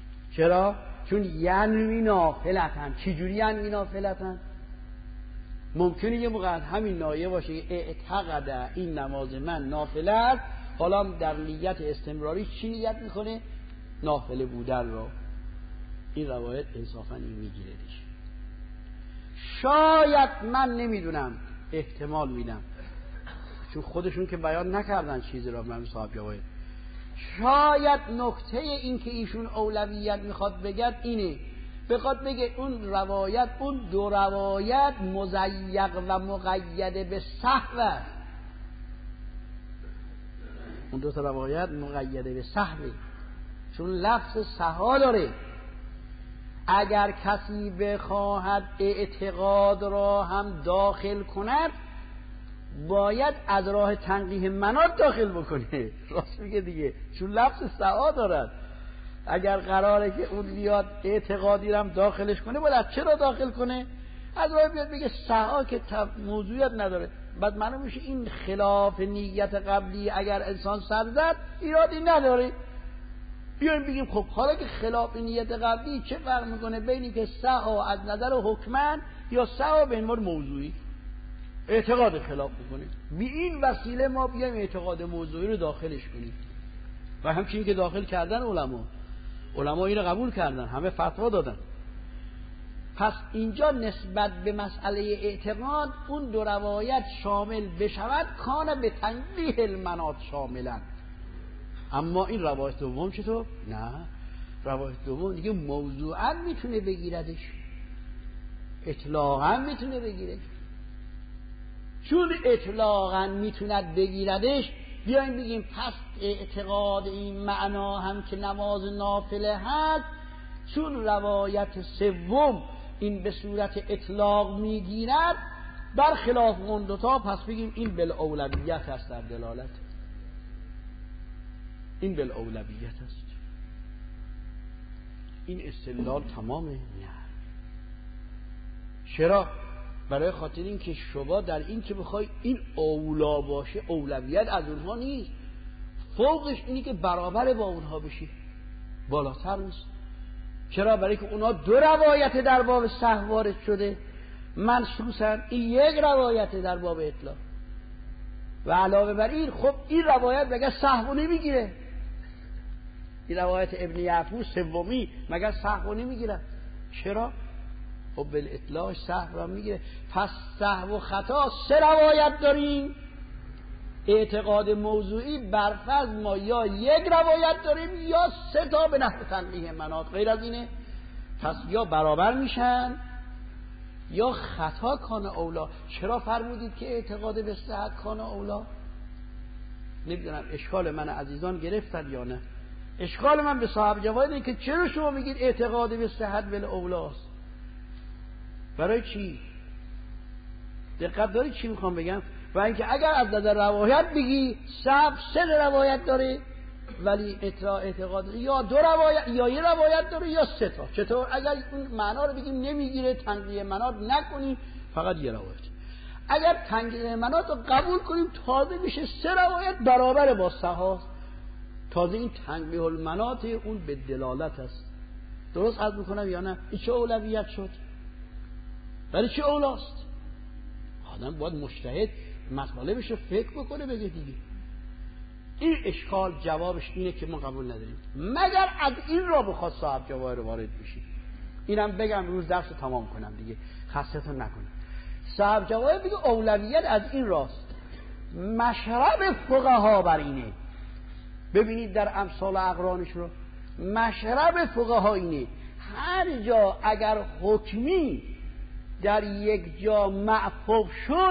چرا؟ چون ینوی نافلتن. چجوری ینوی نافلتن؟ ممکنه یه موقع همین نایه باشه اعتقد این نماز من نافله است، حالا در نیت استمراری چی نیت میکنه؟ نافله بودن رو. این روایت انصافا این میگیردش. شاید من نمیدونم، احتمال میدم، چون خودشون که بیان نکردن چیزی را، من صاحب جواهر، شاید نکته این که ایشون اولویت میخواد بگد اینه، بخواد بگه اون روایت، اون دو روایت مضیق و مقید به سهو، اون دو تا روایت مقید به سهو، چون لفظ سها داره. اگر کسی بخواهد اعتقاد را هم داخل کند باید از راه تنقیح منات داخل بکنه. راست میگه دیگه، چون لفظ سها دارد. اگر قراره که اون بیاد اعتقادی رو هم داخلش کنه باید از چرا داخل کنه؟ از راه بیاد بگه سها که موضوعیت نداره. بعد معلوم میشه این خلاف نیت قبلی اگر انسان سر زد ایرادی نداره. بیایم بگیم خب حالا که خلاف نیت قبلی چه فرق میکنه بینی که سها از نظر حکمن یا سها به عنوان موضوعی اعتقاد خلاف میکنه. بی این وسیله ما بیایم اعتقاد موضوعی رو داخلش کنیم. و همچنین که داخل کردن علما علما این رو قبول کردن، همه فتوا دادن. پس اینجا نسبت به مسئله اعتقاد اون دو روایت شامل بشود کان به تنبیه المنات شاملن. اما این روایت دوم چطور؟ نه، روایت دوم دیگه موضوعا میتونه بگیردش، اطلاقا میتونه بگیردش. چون اطلاقا میتوند بگیردش بیایم بگیم پس اعتقاد این معنا هم که نماز نافله هست، چون روایت سوم این به صورت اطلاق میگیرد برخلاف اون دوتا، پس بگیم این بالاولویت هست در دلالت، این بالاولویت است. این استدلال تمامه؟ نه. چرا؟ برای خاطر این که شما در این که بخوای این اولا باشه، اولویت از اونها نیست، فوقش اینی که برابر با اونها بشی، بالاتر نیست. چرا؟ برای که اونها دو روایت در باب سهو وارد شده منصوصا، این یک روایت در باب اطلاق. و علاوه بر این خب این روایت مگر سهو نمیگیره؟ این روایت ابن یعفور سومی مگر سهو نمیگیره؟ چرا؟ خب بالاطلاق سهو را میگیره. پس سهو و خطا سه روایت داریم. اعتقاد موضوعی برفرض ما یا یک روایت داریم یا سه تا به نحو تنبیه منات، غیر از اینه. پس یا برابر میشن یا خطا کان اولا. چرا فرمودید که اعتقاد به صحت کان اولا؟ نمیدونم اشکال من عزیزان گرفتن یا نه. اشکال من به صاحب جواهر اینه که چرا شما میگید اعتقاد به صحت بل اولاست؟ برای چی؟ دقت دارید چی میخوام بگم؟ و اینکه اگر از نظر روایت بگی سب سه روایت داره ولی اعتقاد یا دو روایت یا یه روایت داره یا سه تا. چطور؟ اگر اون معنا رو بگیم نمیگیره تنقیح منات نکنیم فقط یه روایت. اگر تنقیح منات رو قبول کنیم تازه میشه سه روایت برابر با صحاح. تازه این تنقیح المنات اون به دلالت است. درست عرض میکنم یا نه؟ این چه اولویت شد؟ ولی چه اولاست؟ آدم باید مجتهد مسئله بشه فکر بکنه بگه دیگه. این اشکال جوابش اینه که ما قبول نداریم مگر از این را بخواد صاحب جواهر وارد بشی. اینم بگم روز درس رو تمام کنم دیگه، خستتون نکنم. صاحب جواهر بگه اولویت از این راست. مشرب فقها بر اینه. ببینید در امثال اقرانش رو، مشرب فقها اینه هر جا اگر حکمی در یک جا معفوف شد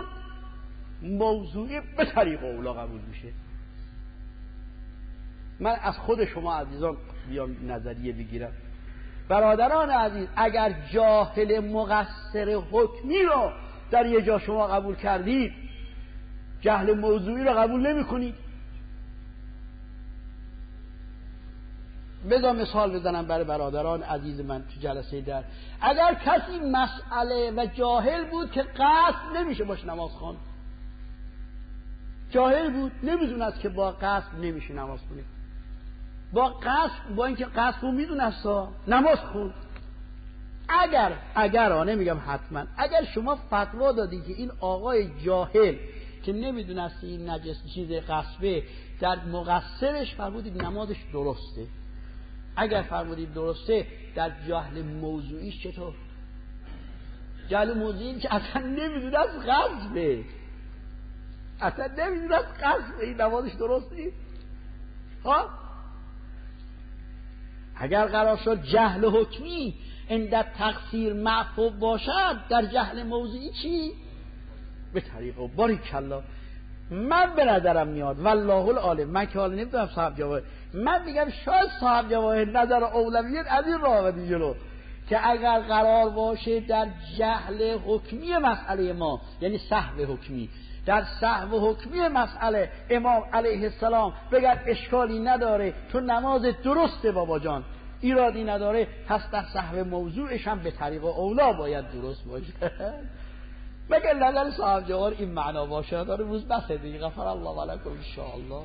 موضوعی به طریق اولا قبول میشه. من از خود شما عزیزان بیام نظریه بگیرم. برادران عزیز، اگر جاهل مقصر حکمی رو در یک جا شما قبول کردید، جهل موضوعی رو قبول نمی کنید. بذار مثال بزنم برای برادران عزیز من تو جلسه در. اگر کسی مسئله و جاهل بود که قصد نمیشه باش نماز خوان، جاهل بود نمیدونست که با قصد نمیشه نماز خونه، با قصد با اینکه قصد رو میدونست نماز خون، اگر اگر آ نمیگم حتما، اگر شما فتوا دادی که این آقای جاهل که نمیدونست این نجس چیز قصبه در مقصرش فرمودید نمازش درسته، اگر فرمودید درسته در جهل موضوعیش چطور؟ جهل موضوعی که اصلا نمیدونست قصبه، اصلا نمیدونست قصبه، این نمازش درست نیست. ها اگر قرار شد جهل حکمی عند تقصیر معفو باشد، در جهل موضوعی چی؟ به طریقه باریکالله. من به نظرم میاد والله العالم، من که حالا نمیدونم صاحب جواهر، من میگم شاید صاحب جواهر نظر اولویت از این راه بدی جلو که اگر قرار باشه در جهل حکمی مسئله ما، یعنی سهو حکمی، در سهو حکمی مسئله امام علیه السلام بگن اشکالی نداره تو نماز درسته بابا جان، ایرادی نداره، پس در سهو موضوعش هم به طریق اولا باید درست باشه. مگر نظر صاحب جوار این معنا باشه، داره روز بسه دیگه. غفر الله ولکم ان شاء الله.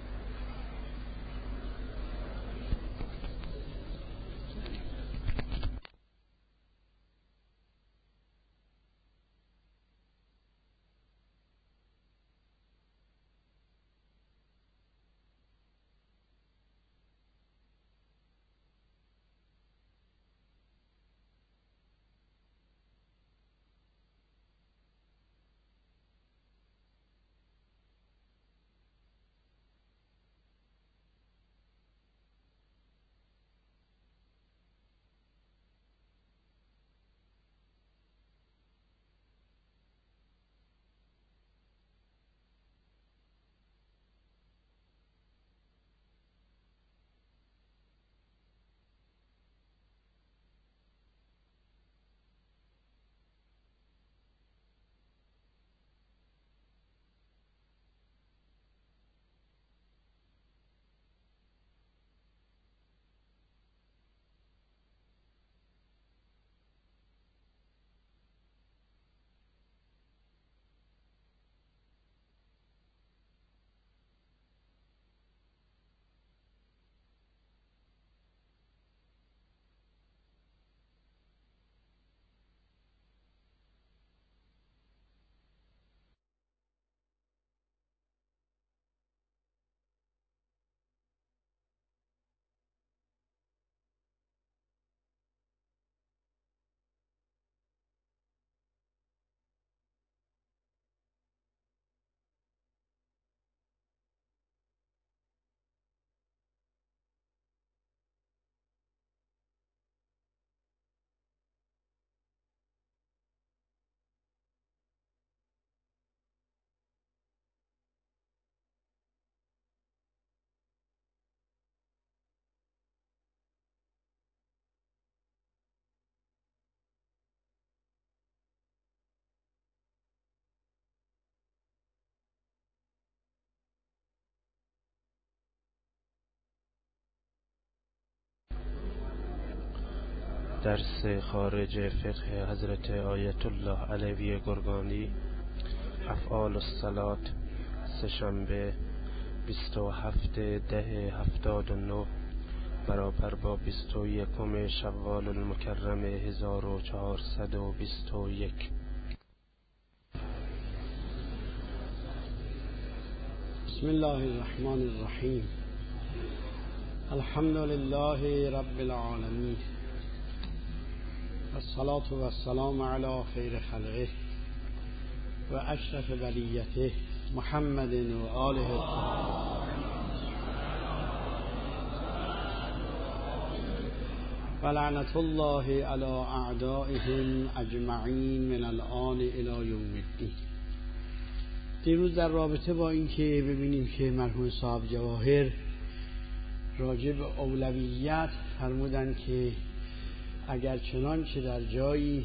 درس خارج فقه حضرت آیت الله علوی گرگانی، افعال الصلاة، سه‌شنبه بیست و هفتم ده هفتاد و نه برابر با بیست و یکم شوال المکرم هزار و چهارصد و بیست و یک. بسم الله الرحمن الرحیم. الحمد لله رب العالمین، الصلاة و السلام علی خیر خلقه و اشرف بریته محمد و آله و لعنت الله علی اعدائهم اجمعین من الآن الی یوم الدین. دیروز در رابطه با این که ببینیم که مرحوم صاحب جواهر راجع به اولویت فرمودن که اگر چنانچه در جایی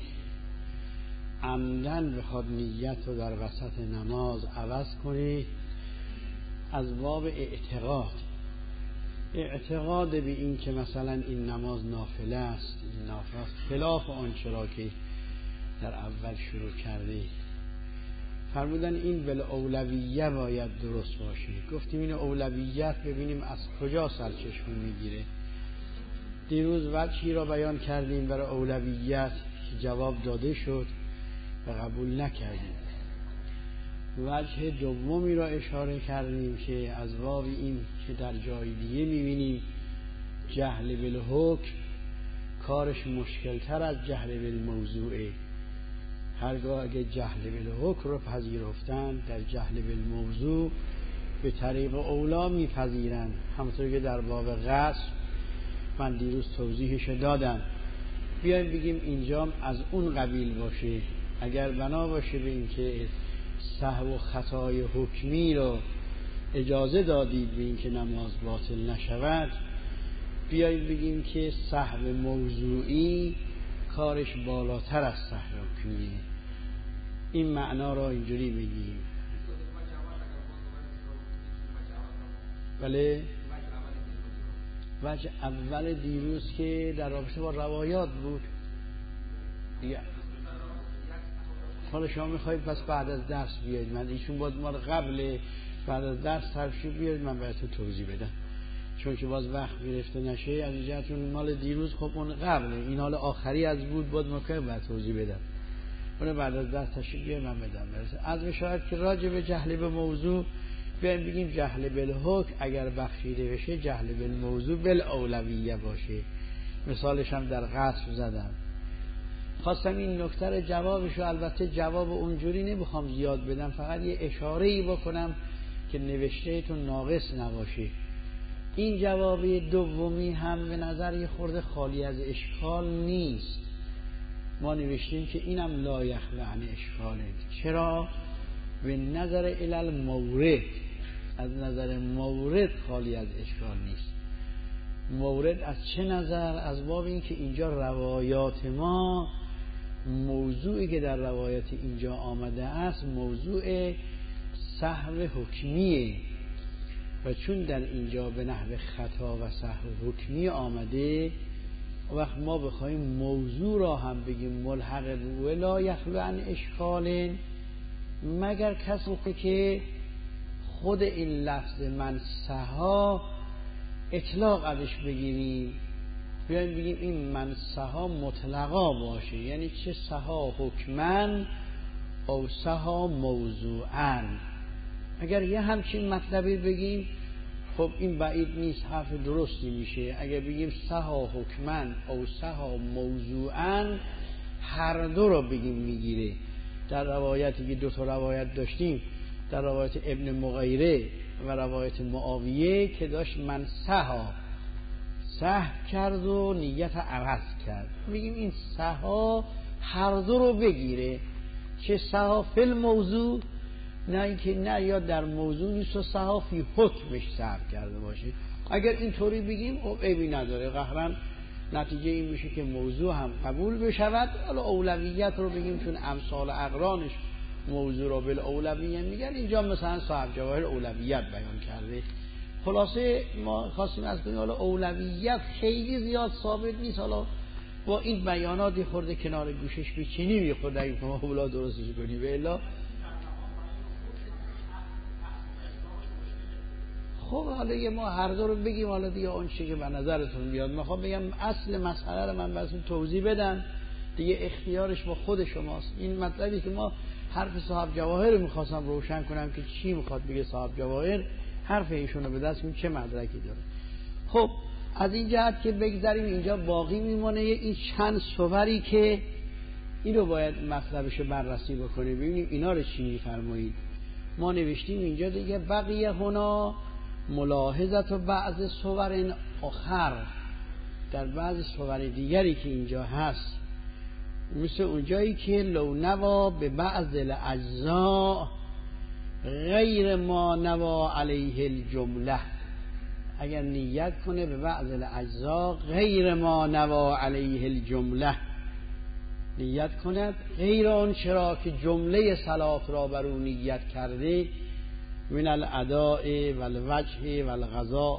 عمدن بخواد نیت رو در وسط نماز عوض کنه، از باب اعتقاد اعتقاد به این که مثلا این نماز نافله است، این نافله است خلاف آنچه را که در اول شروع کرده، فرمودن این بالاولویه باید درست باشه. گفتیم این اولویت ببینیم از کجا سرچشمه میگیره. دیروز وجهی را بیان کردیم برای اولویت که جواب داده شد و قبول نکردیم. وجه دومی را اشاره کردیم که از باب این که در جای دیگه می‌بینیم جهل بالحکم کارش مشکلتر از جهل بالموضوعه. هرگاه اگه جهل بالحکم رو پذیرفتن، در جهل بالموضوع به طریق اولا میپذیرن. همونطور که در باب غصب من دیروز توضیحش دادم. بیایم بگیم اینجا از اون قبیل باشه. اگر بنا باشه به اینکه سهو و خطای حکمی رو اجازه دادید به اینکه نماز باطل نشود، بیایید بگیم که سهو موضوعی کارش بالاتر از سهو حکمیه. این معنا را اینجوری بگیم. بله، وجه اول دیروز که در رابطه با روایات بود دیگه. حالا شما میخواید پس بعد از درس بیاید، من ایشون باید مال قبل بعد از درس ترشیح بیاید من بهتون توضیح بدم، چون که باز وقت گرفته نشه. از اینجا چون مال دیروز خب اون قبله، این حال آخری از بود باید مکمل بعد توضیح بدم. اون بعد از درس تشریح بیاید من بدم. برسه از میشود که راجع به جهل به موضوع بیایم بگیم جهل بالحکم اگر بخشیده بشه جهل بالموضوع بالاولویه باشه. مثالش هم در غصب زدم. خواستم این نکته رو جوابشو، البته جواب اونجوری نمیخوام زیاد بدم، فقط یه اشاره‌ای بکنم که نوشته‌تون ناقص نباشه. این جواب دومی هم به نظر یه خورده خالی از اشکال نیست. ما نوشتیم که اینم لا یخلو عن اشکاله. چرا؟ به نظر علل مورد، از نظر مورد خالی از اشکال نیست. مورد از چه نظر؟ از باب این که اینجا روایات ما، موضوعی که در روایت اینجا آمده است موضوع سهو حکمیه و چون در اینجا به نحو خطا و سهو حکمی آمده، وقت ما بخوایم موضوع را هم بگیم ملحق به لا یخلو عن اشکال، مگر کسی که خود این لفظ من سها اطلاق ازش بگیریم، بیایم بگیم این من سها مطلقا باشه، یعنی چه سها حکمن او سها موضوعن. اگر یه همچین مطلبی بگیم خب این بعید نیست، حرف درستی میشه. اگر بگیم سها حکمن او سها موضوعن، هر دو رو بگیم میگیره. در روایتی که دو تا روایت داشتیم، در روایت ابن مغیره و روایت معاویه که داشت من سها سهو کرد و نیت عوض کرد، میگیم این سها هر دو رو بگیره، چه سها فی الموضوع، نه اینکه نه یا در موضوع نیست و سها فی حکمش سهو کرده باشه. اگر اینطوری بگیم خب عیبی نداره، قهرن نتیجه این میشه که موضوع هم قبول بشود. حالا اولویت رو بگیم چون امثال اقرانش موضوع رو بالاولویه میگن، اینجا مثلا صاحب جواهر اولویت بیان کرده. خلاصه ما خواستیم از کنیم حالا اولویت خیلی زیاد ثابت نیست، حالا با این بیانات خورده کنار گوشش بچینیم یه خورده اگه ما اولا درستش کنیم و الا خب حالا یه ما هر دو رو بگیم. حالا دیگه اون چیزی که به نظرتون بیاد. میخوام بگم اصل مسئله رو من براتون توضیح بدم دیگه، اختیارش با خود شماست. این مطلبی که ما حرف صاحب جواهر رو میخواستم روشن کنم که چی میخواد بگه صاحب جواهر، حرف ایشون رو به دست میون چه مدرکی داره. خب از این جهت که بگذاریم اینجا باقی میمونه این چند صوری که این رو باید مطلبش رو بررسی بکنیم ببینیم اینا رو چی میفرمایید. ما نوشتیم اینجا دیگه بقیه هنا ملاحظت و بعض صور آخر، در بعض صور دیگری که اینجا هست، مثل اونجایی که لو نوا به بعض الاجزاء غیر ما نوا علیه الجمله، اگر نیت کنه به بعض الاجزاء غیر ما نوا علیه الجمله، نیت کند غیر آن چرا که جمله صلات را بر او نیت کرده، من الاداء و الوجه و الغذا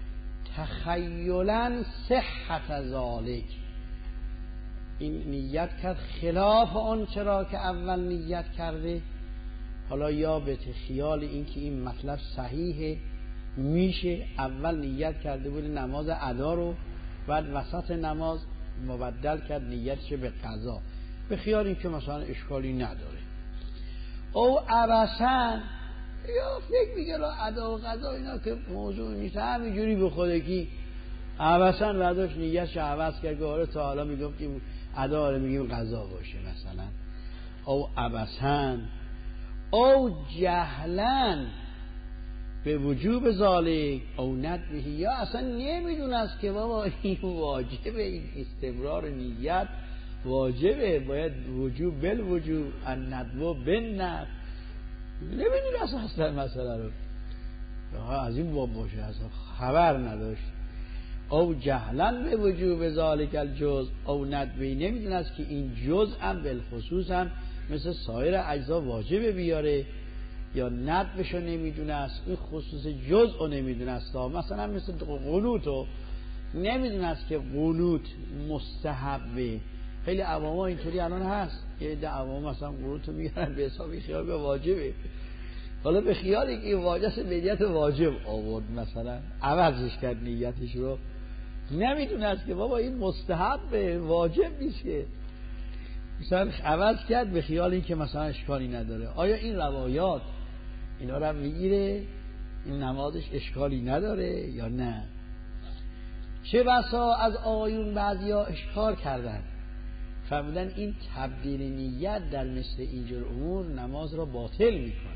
تخیلا صحت ذالک، این نیت کرد خلاف آن چرا که اول نیت کرده. حالا یا به خیال این که این مطلب صحیحه، میشه اول نیت کرده بود نماز ادا رو بعد وسط نماز مبدل کرد نیتش به قضا، به خیال این که مثلا اشکالی نداره. او عبسن یا فکر میگه لا ادا و قضا اینا که موضوع نیست، همینجوری به خودکی عبسن برداشت نیتش عوض کرد که آره تا حالا میگفتیم ادا رو میگیم قضا باشه مثلا. او عبسن او جهلن به وجوب ذالک او ندبهی، یا اصلا نمیدونست که بابا این واجبه، این استمرار نیت واجبه، باید وجوب بل وجوب ان ندبو بن ند، نمیدونست اصلا مسئله رو، از این باب باشه اصلا خبر نداشت. او جهلن به وجوب ذالک الجزء او ندبهی، نمیدونست که این جزء هم بالخصوص هم مثل سایر اجزا واجبه بیاره، یا ندبشو نمیدونست، این خصوص جزء رو نمیدونست. مثلا مثل قنوتو نمیدونست که قنوت مستحبه. خیلی عواما اینطوری الان هست، یه عده عوام مثلا قنوتو میگن به حسابی خیال به واجبه، حالا به خیالی که این واجبه به نیت واجب آورد مثلا عوضش کرد نیتش رو، نمیدونست که بابا این مستحبه واجب نیست که، مثلا عوض کرد به خیال این که مثلا اشکالی نداره. آیا این روایات اینا رو میگیره این نمازش اشکالی نداره یا نه؟ چه بسا از آیون بعضیا اشکال کردن، فرمودن این تبدیل نیت در مثل اینجور امور نماز را باطل میکنه.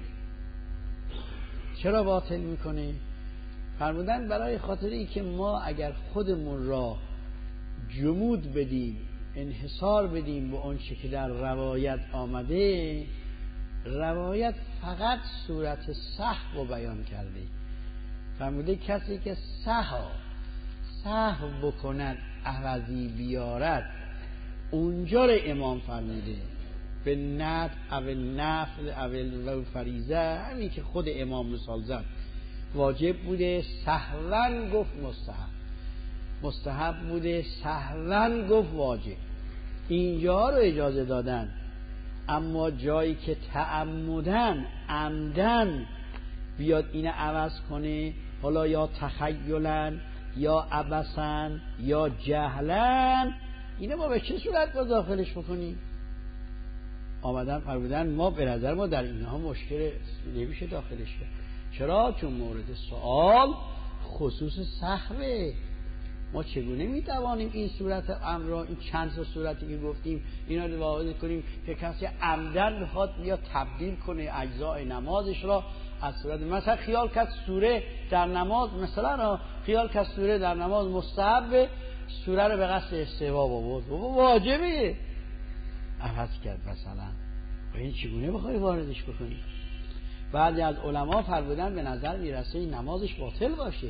چرا باطل میکنه؟ فرمودن برای خاطری که ما اگر خودمون را جمود بدیم، انحصار بدیم به اون چه که در روایت آمده، روایت فقط صورت سهو رو بیان کرده. فرموده کسی که سهو سهو بکند عوضی بیارد، اونجا رو امام فرموده به ند اول نفل اول فریضه، همین که خود امام مثال زد، واجب بوده سهون گفت مستحب، مستحب بوده سهون گفت واجب، اینجا رو اجازه دادن. اما جایی که تعمدن عمدن بیاد اینو عوض کنه، حالا یا تخیلن یا عبسن یا جهلن، اینو ما به چه صورت با داخلش بکنیم؟ آمدن فرمودن ما به نظر ما در اینها مشکل نمیشه داخلش کرد. چرا؟ چون مورد سوال خصوص سهوه. ما چگونه میتوانیم این صورت امر را، این چند تا صورتی که گفتیم اینا رو واضح کنیم که کسی عمدن بخواد یا تبدیل کنه اجزای نمازش را از صورت، مثلا خیال کرد سوره در نماز، مثلا خیال کرد سوره در نماز مستحب، سوره رو به قصد استحباب آورد واجبه عوض کرد مثلا، و این چگونه بخوای واردش بکنی؟ بعضی از علما فرمودن به نظر میرسه این نمازش باطل باشه.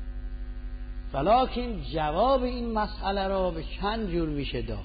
ولیکن جواب این مسئله را به چند جور میشه داد.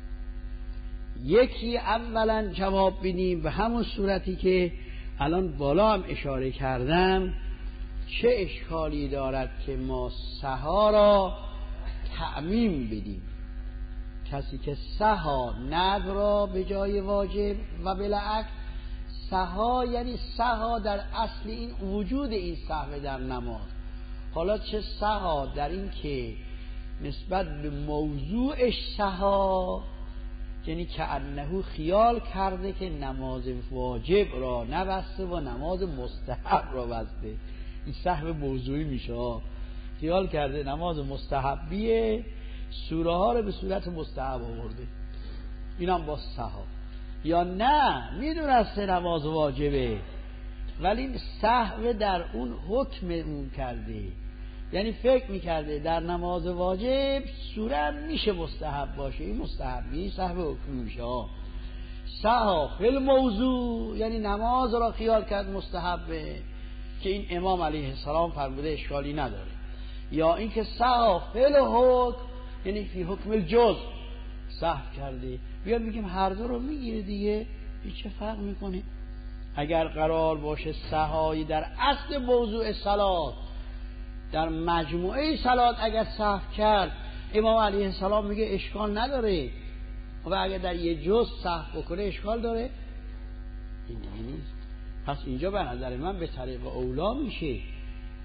یکی اولا جواب بدیم به همون صورتی که الان بالا هم اشاره کردم، چه اشکالی دارد که ما سها را تعمیم بدیم؟ کسی که سها ند را به جای واجب و بالعکس، سها یعنی سها در اصل این وجود این سهو در نماز، حالا چه سها در این که نسبت به موضوعش سها، یعنی که انه خیال کرده که نماز واجب را نبسته و نماز مستحب را بسته، این سهو موضوعی میشه، خیال کرده نماز مستحبیه سوره ها رو به صورت مستحب آورده، این هم با سها. یا نه میدونسته نماز واجبه ولی سهو در اون حکم اون کرده، یعنی فکر میکرده در نماز واجب سوره میشه مستحب باشه، این مستحبی سهو حکمی میشه. سها فی الموضوع یعنی نماز را خیال کرد مستحبه که این امام علیه السلام فرموده اشکالی نداره. یا اینکه سها فی الحکم یعنی فی حکم الجزء سهو کرده، بیان میگیم هر دو رو میگیره دیگه، این چه فرق میکنه؟ اگر قرار باشه سهایی در اصل موضوع صلات، در مجموعه صلات اگر سهو کرد، امام علیه السلام میگه اشکال نداره، و اگر در یه جز سهو بکنه اشکال داره؟ این نیست. پس اینجا به نظر من به طریق اولا میشه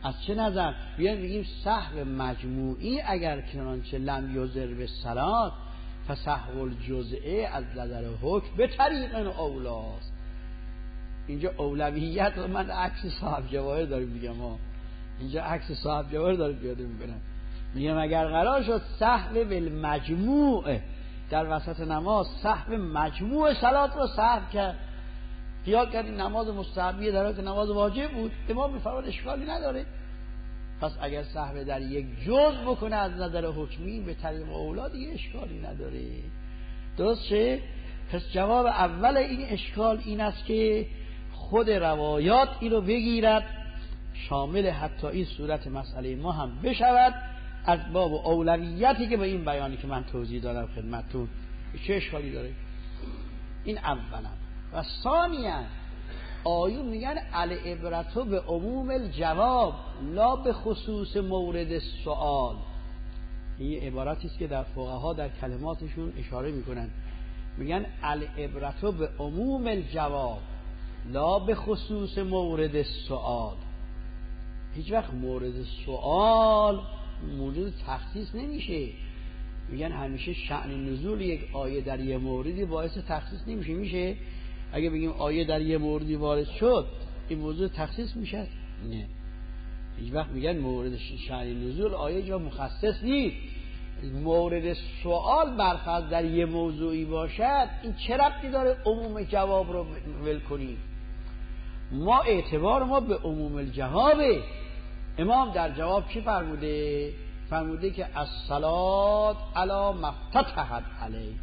از چه نظر؟ بیان بگیم سهو مجموعی اگر چنانچه لم یضر به صلات فسهو الجزئه از نظر حکم به طریق اولاست. اینجا اولویت رو من عکس صاحب جواهر داریم میگم ها، اینجا عکس صاحب جواهر داریم پیاده میکنم، میگم اگر قرار شد سهو بالمجموع در وسط نماز سهو مجموع صلات رو سهو کرد، خیال کرد این نماز مستحبیه در حالی که نماز واجب بود، امام میفرماد اشکالی نداره. پس اگر سهو در یک جز بکنه از نظر حکمی به طریق اولا دیگه اشکالی نداره. درست شه؟ پس جواب اول این اشکال این است که خود روایات اینو بگیرد شامل حتی این صورت مسئله ما هم بشود از باب اولویتی که به این بیانی که من توضیح دادم خدمتتون چه اشکالی داره. این اولا. و ثانیا آیون میگن العبرة به عموم الجواب لا به خصوص مورد سوال. این عبارتی است که در فقها در کلماتشون اشاره میکنن، میگن العبرة به عموم الجواب لا به خصوص مورد سوال. هیچ وقت مورد سوال مورد تخصیص نمیشه. میگن همیشه شأن نزول یک آیه در یه موردی باعث تخصیص نمیشه. میشه اگه بگیم آیه در یه موردی وارد شد این موضوع تخصیص میشه؟ نه. هیچ وقت میگن مورد شأن نزول آیه جا مخصص نیست. مورد سوال برفرض در یه موضوعی باشد این چه ربطی داره عموم جواب رو ول کنیم؟ ما اعتبار ما به عموم الجوابه. امام در جواب چی فرموده؟ فرموده که الصلاة علی مفتتحت علیه.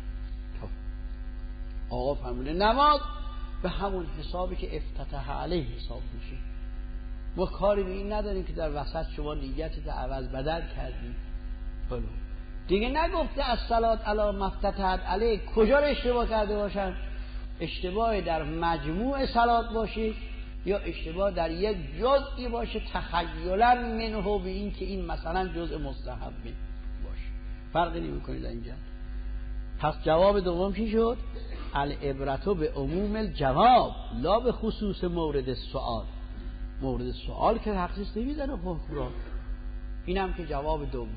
آقا فرموده نماز به همون حسابی که افتتح علیه حساب میشه. ما کاری به این نداریم که در وسط شما نیتت عوض بدل کردی. بلو دیگه نگفته الصلاة علی مفتتحت علیه. کجا رو اشتباه کرده باشن؟ اشتباه در مجموع صلات باشه یا اشتباه در یک جزئی باشه تخیلا منه به این که این مثلا جزء مستحبه باشه. فرقی نمی‌کنه در اینجا. پس جواب دوم چی شد؟ العبرة به عموم الجواب لا به خصوص مورد سوال. مورد سوال که تخصیص نمیزنه حکم را. اینم که جواب دوم.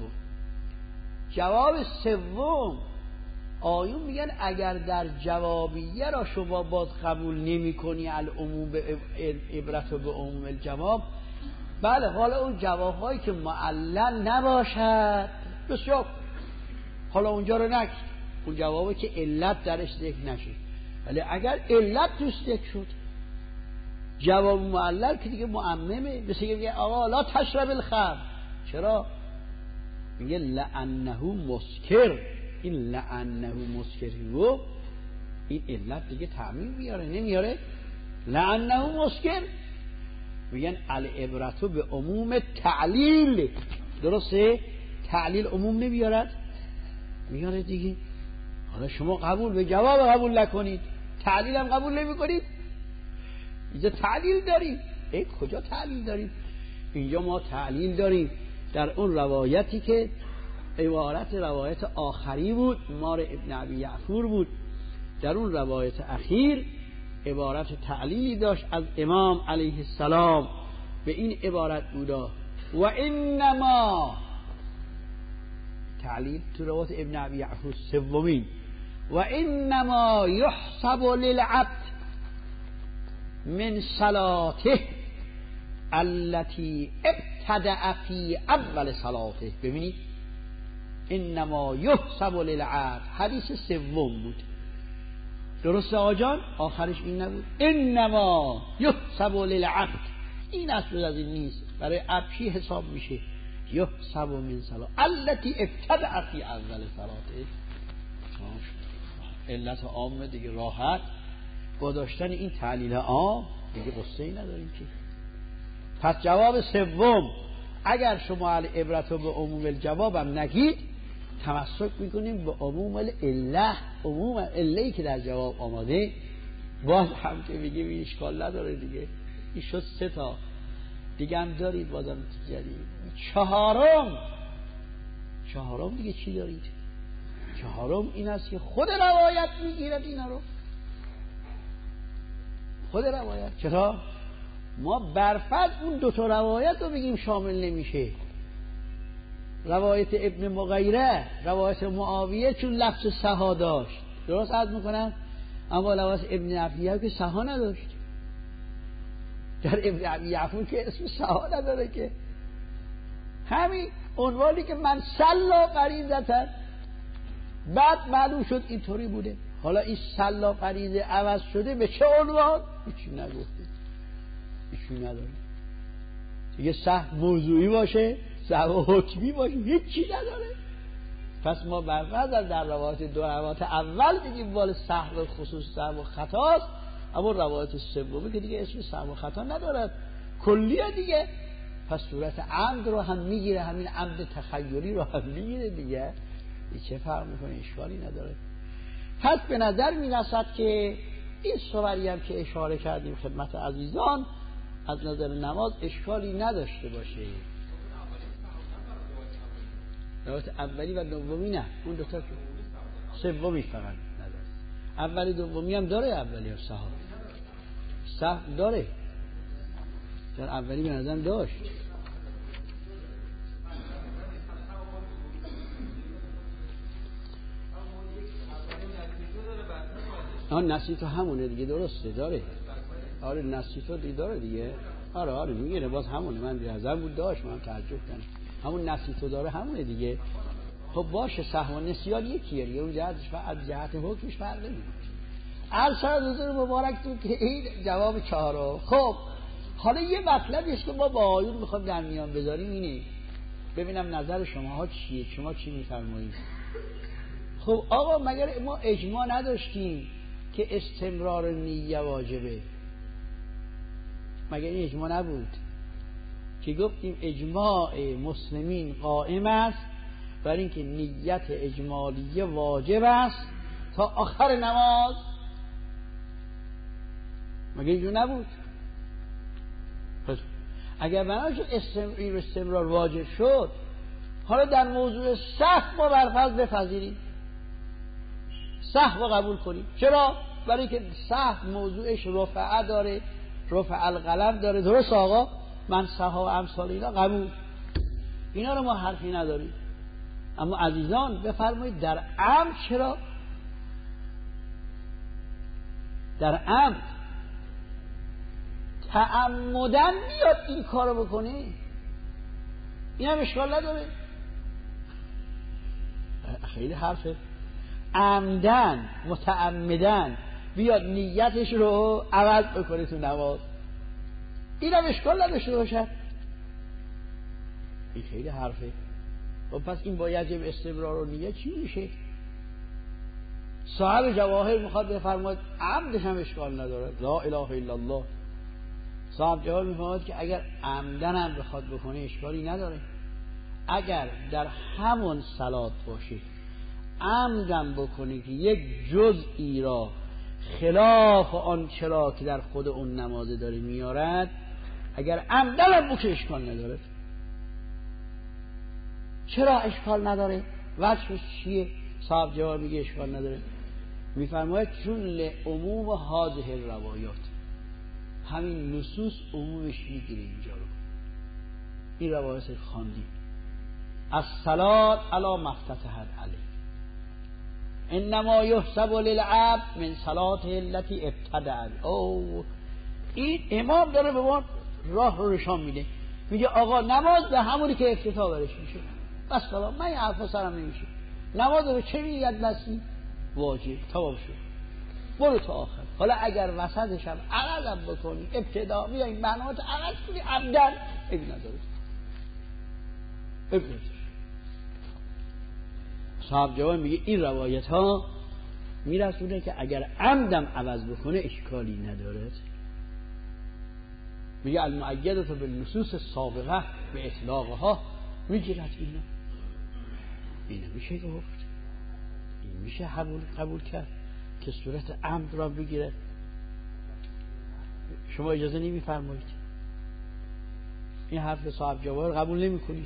جواب سوم آیون میگن اگر در جوابیه را شما باز قبول نمی کنی العموم به عبرت به عموم الجواب، بله حالا اون جوابهایی که معلل نباشد بسیار، حالا اونجا رو نکن، اون جوابی که علت درش ذکر نشه، ولی اگر علت توش ذکر شد جواب معلل که دیگه معممه. مثل که میگه آقا لا تشرب الخمر، چرا؟ میگه لعنه مسکر. این لعنه مسکر و این علت دیگه تعمیم میاره نمیاره؟ لعنه مسکر. میگن العبرة به عموم تعلیل. درسته؟ تعلیل عموم نمیارد؟ میاره دیگه. حالا شما قبول به جواب قبول نکنید، تعلیل هم قبول نمی کنید. اینجا تعلیل داریم. ای کجا تعلیل داریم؟ اینجا ما تعلیل داریم در اون روایتی که عبارت روایت آخری بود، مار ابن ابی یعفور بود. در اون روایت اخیر عبارت تعلیلی داشت از امام علیه السلام، به این عبارت بودا و انما، تعلیل تو روایت ابن ابی یعفور سومین، و انما یحسب للعبد من صلاته التي ابتدأ فی اول صلاته. ببینید انما یحسب للعبد حدیث سوم بود. درسته آجان؟ آخرش این نبود انما یحسب للعبد، این اصل از این نیست. برای عبد چی حساب میشه؟ یحسب من صلاة التي ابتدأ فی اول صلاته. علت عامه دیگه، راحت با داشتن این تعلیل عام دیگه قصه ای نداریم که. پس جواب سوم اگر شما العبرة به عموم الجواب هم نگید، تمسک میکنیم به عموم العله. عموم عله‌ای که در جواب آماده باز هم که میگیم این اشکال نداره دیگه. این شد سه تا دیگه هم دارید بازم جدید. چهارم چهارم دیگه چی دارید؟ چهارم این است که خود روایت میگیرد اینا رو. خود روایت چرا؟ ما برفض اون دو تا روایت رو بگیم شامل نمیشه. روایت ابن مغیره، روایت معاویه چون لفظ سها داشت، درست عرض میکنم، اما روایت ابن ابی که سها نداشت. در ابن ابی یعفور که اسم سها نداره که. همین عنوانی که من سلا غریزتن، بعد معلوم شد اینطوری بوده. حالا این سلا غریزه عوض شده به چه عنوان؟ هیچی نگفته، هیچی نداره. یه سهم موضوعی باشه، سهم حکمی باشه، هیچی نداره. پس ما برفضل در روایت دو روایت اول بگیم بال سهم خصوص سهم و خطاست، اما روایت سومی که دیگه اسم سهم و خطا ندارد، کلیه دیگه. پس صورت عمد رو هم میگیره، همین عمد تخیلی رو هم میگیره دیگه. این چه فرق میکنه؟ اشکالی نداره. پس به نظر میرسد که این صوری هم که اشاره کردیم خدمت عزیزان از نظر نماز اشکالی نداشته باشه. روایت اولی و دومی نه، اون دوتا که سومی فقط نداره. اولی دومی هم داره، اولی هم سها سهم داره، در اولی به نظرم داشت. آن نسیتو همونه دیگه، درسته داره. آره نسیتو دیگه داره دیگه. آره آره میگه باز همونه. من بیازم بود داشت، من تعجب کردم. همون نسیتو داره همونه دیگه. خب باشه، سهم و نسیان یکیه دیگه، اون جهتش فرق، جهت حکمش فرق نمیکنه. عرض حضور مبارک تو که این جواب چهارم. خب حالا یه مطلبی است که ما با آیون میخوام در میان بذاریم، اینه ببینم نظر شماها چیه، شما چی میفرمایید؟ خب آقا مگر ما اجماع نداشتیم که استمرار نیه واجبه؟ مگر این اجماع نبود که گفتیم اجماع مسلمین قائم است بر اینکه نیت اجمالیه واجب است تا آخر نماز؟ مگر اینجور نبود؟ پس اگر بناش استمرار استمرار واجب شد، حالا در موضوع سهو ما برفض بپذیریم، سهو قبول کنیم. چرا؟ برای اینکه سهو موضوعش رفعه داره، رفع القلم داره. درست آقا؟ من سها و امثال اینا قبول، اینا رو ما حرفی نداریم. اما عزیزان بفرمایید در عمد چرا؟ در عمد تعمدن میاد این کارو بکنه، این هم اشکال نداره. خیلی حرفه. عمدن متعمدن بیاد نیتش رو عوض بکنه تو نماز، این هم اشکال نداشته باشه. این خیلی حرفه. و پس این با یجب استمرار و نیت چی میشه؟ صاحب جواهر میخواد بفرماید عمدش هم اشکال نداره، لا اله الا الله. صاحب جواهر میفرماید که اگر عمدن هم بخواد بکنه اشکالی نداره. اگر در همون صلات باشه عمدن بکنه که یک جزئی را خلاف آن چرا که در خود اون نماز داره میارد، اگر عمدن هم بکنه اشکال نداره. چرا اشکال نداره؟ وجهش چیه؟ صاحب جواب میگه اشکال نداره. میفرماید چون لعموم هذه الروایات، همین نصوص عمومش میگیره اینجا رو. این روایت خواندیم الصلاة علی مفتتحت علیه انما یحسب للعبد من صلاته التي ابتدأ. او این امام داره به ما راه رو نشان میده، میگه آقا نماز به همونی که افتتاح برش میشه. بس سلام، من این حرفا سرم نمیشه. نماز رو چه نیت بستی؟ واجب، تمام شد، برو تا آخر. حالا اگر وسطش هم عقدم بکنی، ابتدا بیایی معنات عقد کنی عمدن، اب نداره، اب نداره. صاحب جواب میگه این روایت ها میرسونه که اگر عمدم عوض بکنه اشکالی نداره. میگه المؤیدة بالنصوص السابقه به اطلاقها میگیرد. اینا اینا میشه گفت، این میشه قبول قبول کرد که صورت عمد را بگیره. شما اجازه نمیفرمایید، این حرف صاحب جواهر قبول نمی کنید،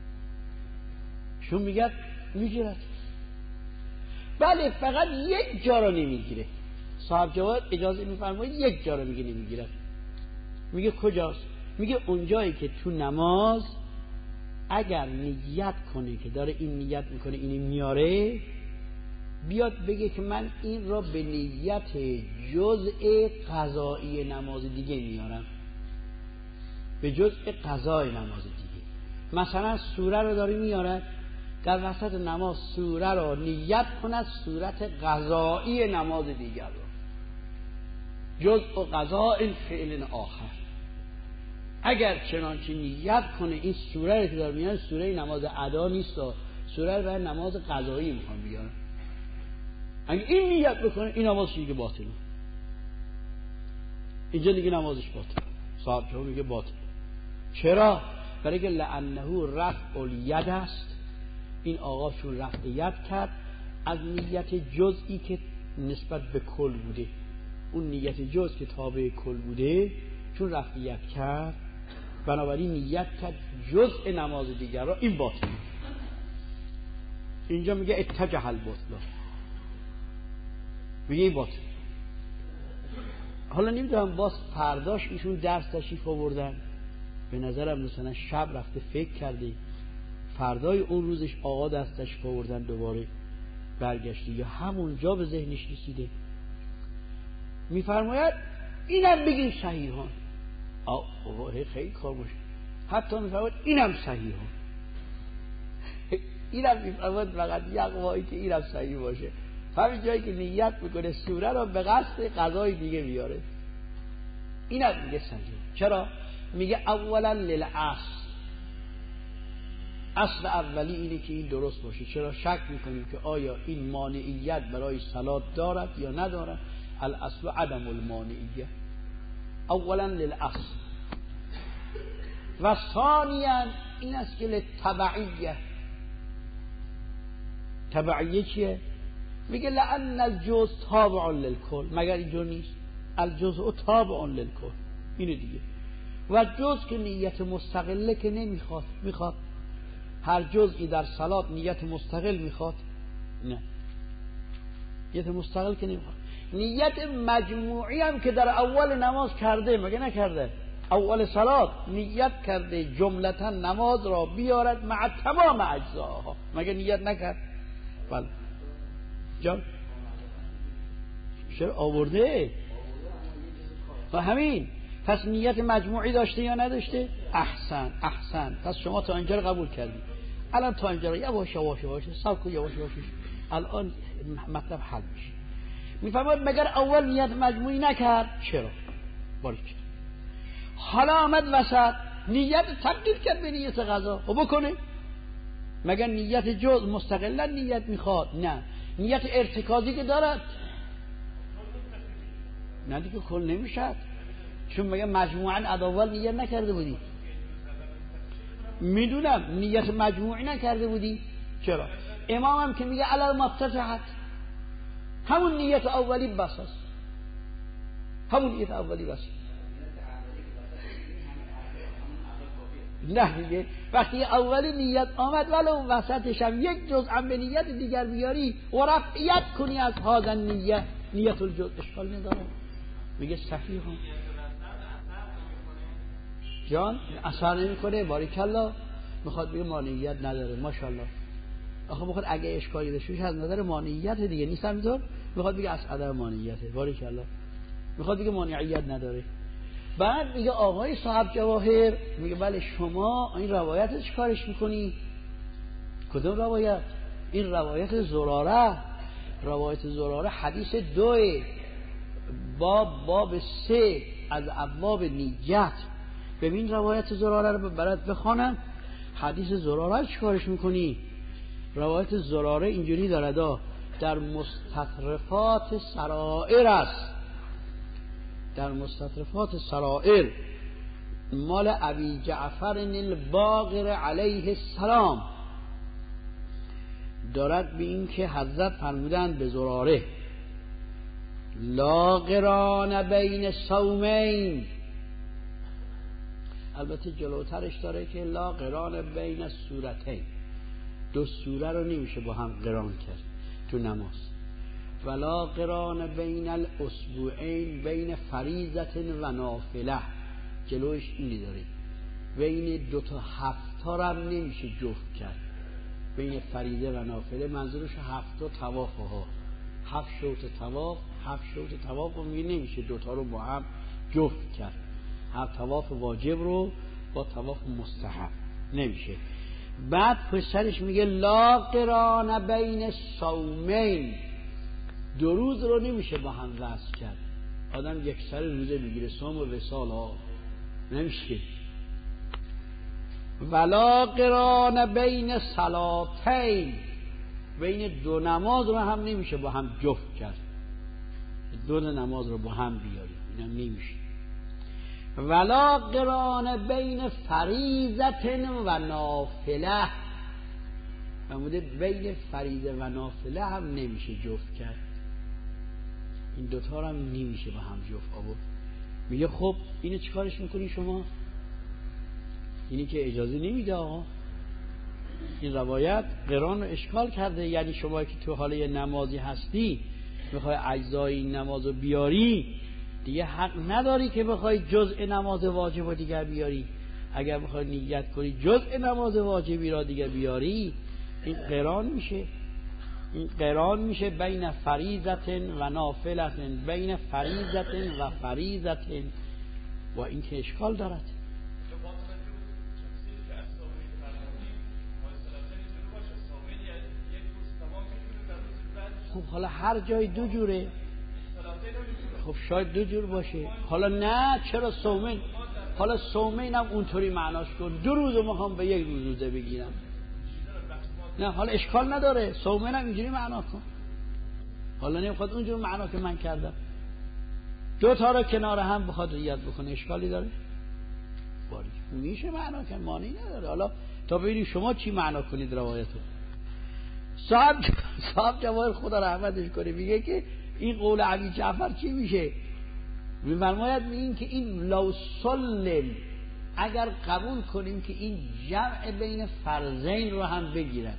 شما میگه میگیرد. بله فقط یک جا را نمیگیره. صاحب جواهر اجازه میفرمایید یک جا را میگه نمیگیرد. میگه کجاست؟ میگه اونجایی که تو نماز اگر نیت کنه که داره این نیت میکنه اینی میاره، بیاد بگه که من این را به نیت جزء قضایی نماز دیگه میارم، به جزء قضای نماز دیگه. مثلا سوره رو داره میاره در وسط نماز، سوره رو نیت کند صورت قضایی نماز دیگر رو، جزء قضاء فعل آخر. اگر چنانچه نیت کنه این سوره رو که داره میاره سوره نماز ادا نیست، سوره رو برای نماز قضایی میخوام بیارم، اگه این نیت بکنه این نمازش دیگه باطله، اینجا دیگه نمازش باطله، صاحب جواب میگه باطله. چرا؟ برای که لعنه رفع الید است، این آقا چون رفع ید کرد از نیت جزئی که نسبت به کل بوده، اون نیت جزئی که تابع کل بوده چون رفع ید کرد، بنابراین نیت کرد جزء نماز دیگر را، این باطله. اینجا میگه اتجه البطلان، میگه این باطل. حالا نمیدونم باز فرداش ایشون درس تشریف آوردن، به نظرم مثلا شب رفته فکر کرده، فردای اون روزش آقا درس تشریف آوردن دوباره برگشته یا همونجا به ذهنش رسیده، میفرماید اینم بگیم صحیحان. آه خیلی کار باشه، حتی میفرماید اینم صحیحان، اینم میفرماید فقط یک واحی که اینم صحیح باشه، همین جایی که نیت میکنه سوره رو به قصد قضای دیگه بیاره، اینم میگه صحیح. چرا؟ میگه اولا للعصر، اصل اولی اینه که این درست باشه. چرا شک میکنیم که آیا این مانعیت برای صلات دارد یا ندارد؟ الاصل عدم المانعیت، اولا للعصر. و ثانیا این است که للتبعیه. تبعیه چیه؟ میگه لأن الجزء تابع للکل، مگر اینجور نیست؟ الجزء تابع للکل، اینه دیگه. و جزء که نیت مستقله که نمیخواد، میخواد هر جزئی در صلات نیت مستقل میخواد؟ نه، نیت مستقل که نمیخواد. نیت مجموعی هم که در اول نماز کرده، مگه نکرده؟ اول صلات نیت کرده جملتا نماز را بیارد مع تمام اجزاها، مگه نیت نکرد؟ بله جان چرا آورده؟ و همین، پس نیت مجموعی داشته یا نداشته؟ احسن احسن، پس شما تا اینجا رو قبول کردید. الان تا اینجا رو یواش یواش یواش سبک و یواش یواش الان مطلب حل میشه. میفهمید مگر اول نیت مجموعی نکرد؟ چرا؟ باریک. حالا آمد وسط نیت تبدیل کرد به نیت قضا، خب بکنه. مگر نیت جزء مستقلا نیت میخواد؟ نه. نیت ارتکازی که دارد؟ نه دیگه کل نمیشد، چون مگه مجموعاً اداول نیت نکرده بودی؟ میدونم نیت مجموعی نکرده بودی. چرا؟ امام هم که میگه علی مفتتحت، همون نیت اولی بس است، همون نیت اولی بس. نه دیگه وقتی اولی نیت آمد ولو وسطش هم یک جزء هم به نیت دیگر بیاری و رفعیت کنی از هذا نیت، نیت الجزء اشکال نداره. میگه صحیح هم جان اثر نمی کنه. باریکالله. میخواد بگه مانعیت نداره. ماشاءالله. آخه میخواد اگه اشکالی داشته از نظر مانعیت دیگه نیست، همینطور میخواد بگه از عدم مانعیته. باریکالله. میخواد بگه مانعیت نداره. بعد میگه آقای صاحب جواهر، میگه بله شما این روایت چی کارش میکنی؟ کدوم روایت؟ این روایت زراره. روایت زراره حدیث دوه، باب باب سه از ابواب نیت. ببین روایت زراره رو برات بخوانم. حدیث زراره چی کارش میکنی؟ روایت زراره اینجوری داره دا در مستطرفات سرائر است، در مستطرفات سرائر مال ابی جعفر الباقر علیه السلام دارد به این که حضرت فرمودند به زراره لا قران بین صومین. البته جلوترش داره که لا قران بین السورتین، دو سوره رو نمیشه با هم قران کرد تو نماز. ولا قران بین الاسبوعین بین فریضه و نافله. جلوش اینی داره، بین دو تا هفتا هم نمیشه جفت کرد، بین فریضه و نافله منظورش هفت تا طواف ها، هفت شوط طواف، هفت شوط طواف رو میگه نمیشه دوتا رو با هم جفت کرد، هر طواف واجب رو با طواف مستحب نمیشه. بعد پسرش میگه لا قران بین صومین، دو روز رو نمیشه با هم وصل کرد. آدم یک سر روزه میگیره، صوم و وصال ها نمیشه. ولا قران بین صلاتین، بین دو نماز رو هم نمیشه با هم جفت کرد، دو نماز رو با هم بیاری، اینم نمیشه. ولا قران بین فریضه و نافله، فرموده بین فریضه و نافله هم نمیشه جفت کرد، این دوتا هم نمیشه با هم جفت آورد. میگه خب اینو چیکارش میکنی شما؟ اینی که اجازه نمیده آقا، این روایت قران رو اشکال کرده، یعنی شما که تو حال یه نمازی هستی میخوای اجزای این نماز رو بیاری، دیگه حق نداری که بخوای جزء نماز واجب رو دیگر بیاری. اگر بخوای نیت کنی جزء نماز واجبی را دیگر بیاری، این قران میشه، این قران میشه بین فریضه و نافله، بین فریضه و فریضه، و این که اشکال دارد. خب حالا هر جای دو جوره، خب شاید دو جور باشه، حالا نه چرا صومین، حالا صومین هم اونطوری معناش کن، دو روز میخوام به یک روز روزه بگیرم، نه حالا اشکال نداره، صومین هم اینجوری معنا کن، حالا نمیخواد اونجور معنا که من کردم، دو تا رو کنار هم بخواد ریاض بکنه اشکالی داره؟ باری میشه معنا کن، معنی نداره. حالا تا ببینیم شما چی معنا کنید روایتو. صاحب صاحب جواهر خدا رحمتش کنه میگه که این قول ابی جعفر چی میشه؟ میفرماید میگین که این لو سلم، اگر قبول کنیم که این جمع بین فرضین رو هم بگیرد،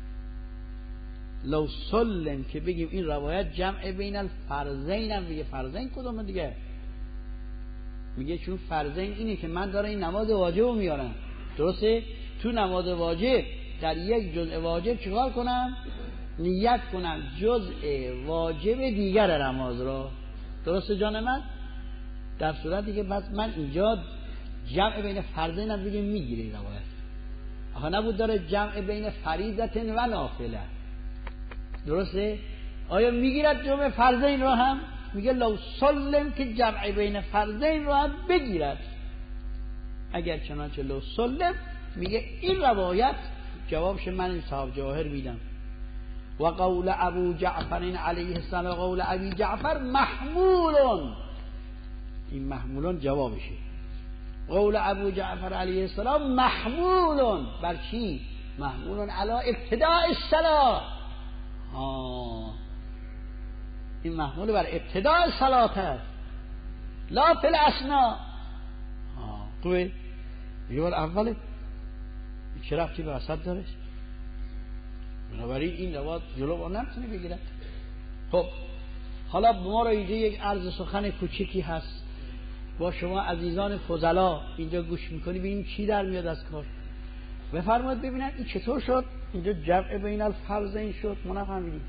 لو سلم که بگیم این روایت جمع بین الفرضین هم بگه، فرضین کدوم دیگه؟ میگه چون فرضین اینه که من دارم این نماز واجب رو میارم، درسته؟ تو نماز واجب در یک جزء واجب چیکار کنم؟ نیت کنم جزء واجب دیگر نماز را، درسته جان من؟ در صورتی که بس من اینجا جمع بین فرضین هم بگیم میگیره این روایت، آخه نبود داره جمع بین فریضه و نافله، درسته؟ آیا میگیرد جمع فرضین را هم؟ میگه لو سلم که جمع بین فرضین را هم بگیرد، اگر چنانچه لو سلم میگه این روایت جوابش من این صاحب جواهر میدم. و قول ابو جعفر علیه السلام، قول ابی جعفر محمولون، این محمولون جوابشه. قول ابو جعفر علیه السلام محمولون بر چی؟ محمولون علی ابتداء الصلاة، ها این محمول بر ابتداء الصلاة است، لا فی الاثناء. ها خوبه؟ میگه بر اوله چه رفتی به وسط داره؟ بنابراین این روایت جلو با نمیتونه بگیرد. خب حالا ما را اینجا یک عرض سخن کوچیکی هست با شما عزیزان فضلا اینجا گوش میکنی، ببینیم چی در میاد از کار. بفرمایید ببینن این چطور شد اینجا جمع بین الفرضین شد، ما نفهمیدیم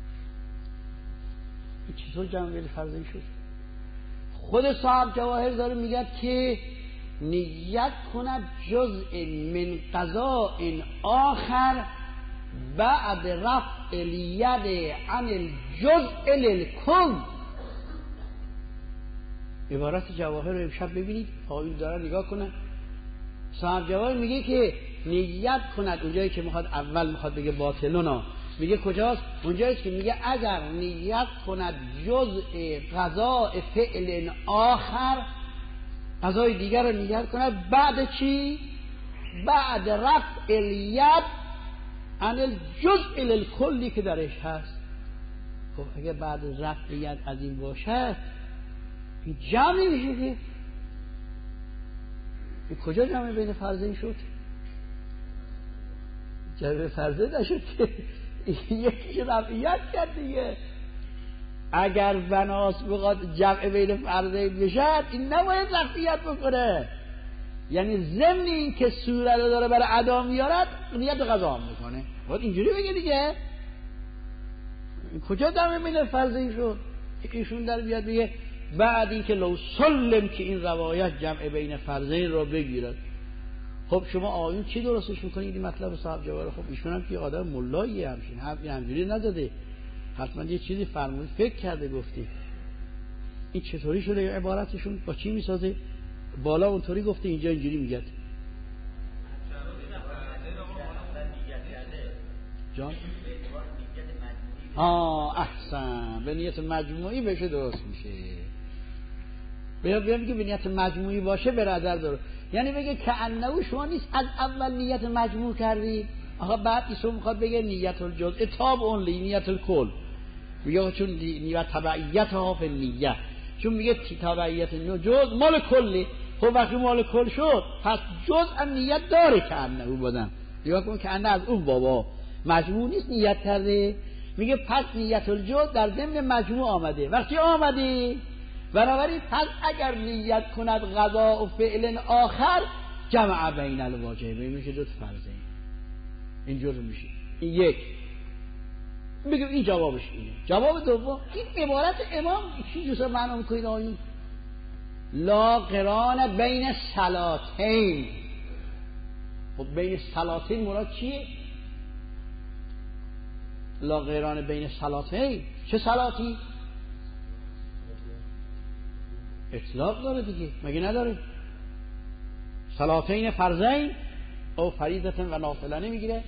این چطور جمع بین الفرضین شد. خود صاحب جواهر داره میگه که نیت کند جزء من قضاء آخر بعد رفع الید عن الجزء للکل. عبارت جواهر رو امشب ببینید، آقایون دارن نگاه کنن. صاحب جواهر میگه که نیت کند، اونجایی که میخواد اول میخواد بگه باطلونا، میگه کجاست؟ اونجایی که میگه اگر نیت کند جزء قضاء فعل آخر، قضای دیگر رو نیت کند بعد چی؟ بعد رفع الید عن الجزء للکلی که درش هست. خب اگه بعد رفع ید از این باشه این جمع نمیشه که، این کجا جمع بین فرضین شد؟ جمع فرضین نشد که یکی رفعیت کرد دیگه. اگر بناس بخواد جمع بین فرضین بشد این نباید رفعیت بکنه، یعنی ضمن این که سوره رو داره برای ادا میارد نیت غذا میکنه. باید اینجوری بگه دیگه. کجا دم بین فرضی شد که ایشون در بیاد بگه بعد این که لو سلم که این روایت جمع بین فرضین رو بگیرد. خب شما آیون چی درستش میکنید این مطلب صاحب جواهر؟ خب ایشون هم که آدم ملاییه، همشین همجوری نداده، حتما یه چیزی فرمود فکر کرده گفتی. این چطوری شده عبارتشون با چی میسازه؟ بالا اونطوری گفته اینجا اینجوری میگه. جان آه احسن، به نیت مجموعی بشه درست میشه. بیا بیا میگه به نیت مجموعی باشه برادر درست، یعنی بگه که انه شما نیست از اول نیت مجموع کردی، آخه بعد ایشون میخواد بگه نیت الجزء تاب اون لی نیت الکل، میگه چون نیت تبعیت ها فی نیت، چون میگه تبعیت جزء مال کلی. خب وقتی مال کل شد پس جزء نیت داره که انه بودن، نگاه کن که انه از اون بابا مجموع نیست نیت کرده. میگه پس نیت الجزء در ضمن مجموع آمده. وقتی آمدی بنابراین پس اگر نیت کند قضا و فعل آخر جمع بین الواجبین میشه دو تا فرضه، اینجور میشه. این یک بگم این جوابش اینه. جواب دوم این عبارت امام چی جوسه معنا میکنید آیون لا قران بین صلاتین. خب بین صلاتین مراد چیه؟ لا قران بین صلاتین چه صلاتی؟ اطلاق داره دیگه، مگه نداره؟ صلاتین فرضین او فریضتن و نافله نمیگیره؟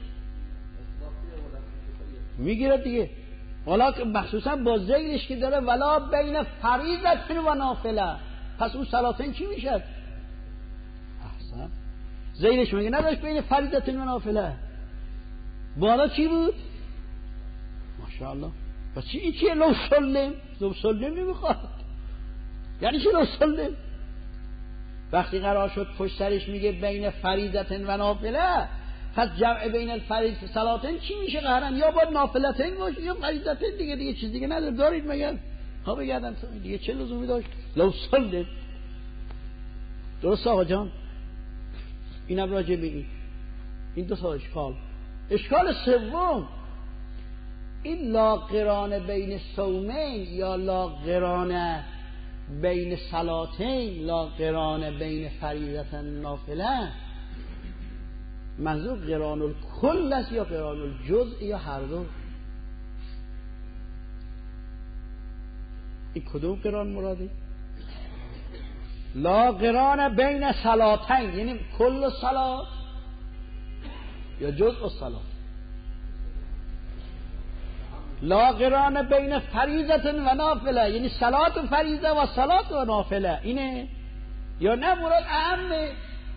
میگیره دیگه، ولی مخصوصا با ذیلش که داره ولا بین فریضتن و نافله، پس اون صلاتین چی میشه؟ احسن، ذیلش میگه نداشت بین فریضتن و نافله، بالا چی بود؟ ماشاءالله. پس چی این چیه؟ لو سلم، لو سلم نمیخواد، یعنی چی لو سلم؟ وقتی قرار شد پشت سرش میگه بین فریضتن و نافله، پس جمع بین الفریض صلاتین چی میشه قهرن؟ یا باید نافلتین باشه یا فریضتین دیگه، دیگه چیز دیگه نداره. دارید مگر؟ ها بگردن دیگه چه لزومی داشت؟ لو سلم. درست آقا جان؟ اینم راجع به این این دو تا اشکال. اشکال سوم این لا قران بین صومین یا لا قران بین صلاتین، لا قران بین فریضتن نافله، منظور قران الکل است یا قران الجزء یا هر دو؟ این کدوم قران مراده؟ لا قران بین صلاتین یعنی کل صلات یا جزء صلات؟ لا قران بین فریضتن و نافله یعنی صلات و فریضه و صلات و نافله، اینه یا نه مراد اعمه؟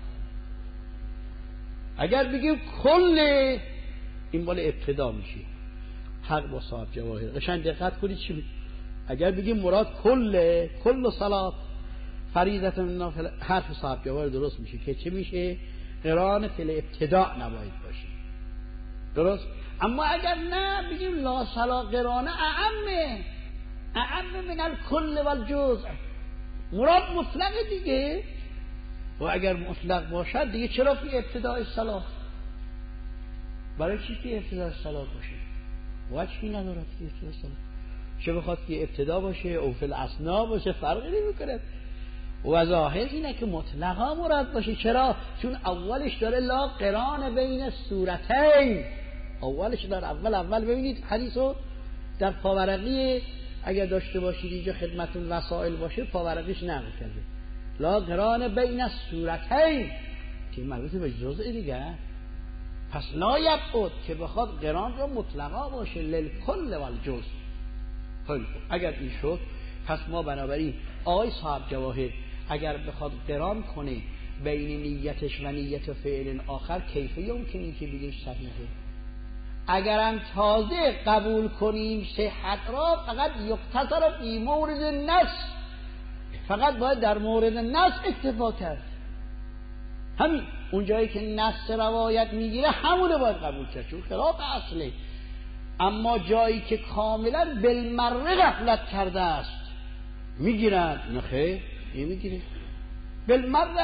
اگر بگیم کل این مال ابتدا میشه، حق با صاحب جواهر قشنگ دقت کنید چی میگه. اگر بگیم مراد کل کل صلات فریضتن و نافله، حرف صاحب جواهر درست میشه که چی میشه؟ قران فی ابتدا نباید باشه، درست؟ اما اگر نه بگیم لا صلا قرانه اعمه، اعمه من الکل و الجزء، مراد مطلق دیگه. و اگر مطلق باشد دیگه چرا فی ابتداء الصلاة؟ برای چی فی ابتداء الصلاة باشه؟ وجهی ندارد فی ابتداء الصلاة، چه بخواد فی ابتدا باشه او فی الاثناء باشه فرقی نمیکنه. و ظاهر اینه که مطلقا مراد باشه. چرا؟ چون اولش داره لا قران بین سورتین، اولش داره. اول اول ببینید حدیثو در پاورقی اگر داشته باشید اینجا خدمتون وسائل باشه پاورقیش نقل کرده لا قران بین سورتین که مربوط به جزء دیگه. پس لا یبعد که بخواد قران رو مطلقا باشه للکل و الجزء. خیلی خوب، اگر این شد پس ما بنابراین آقای صاحب جواهر اگر بخواد قران کنه بین نیتش و نیت فعل آخر کیفه یمکنه که بگه صحیحه؟ اگرم تازه قبول کنیم صحت را فقط یقتصر فی مورد النص، فقط باید در مورد نص اکتفا کرد. همین اون جایی که نص روایت میگیره همونه باید قبول کرد چون خلاف اصله. اما جایی که کاملا بالمره غفلت کرده است میگیرن، نه خیر نمیگیره. بالمره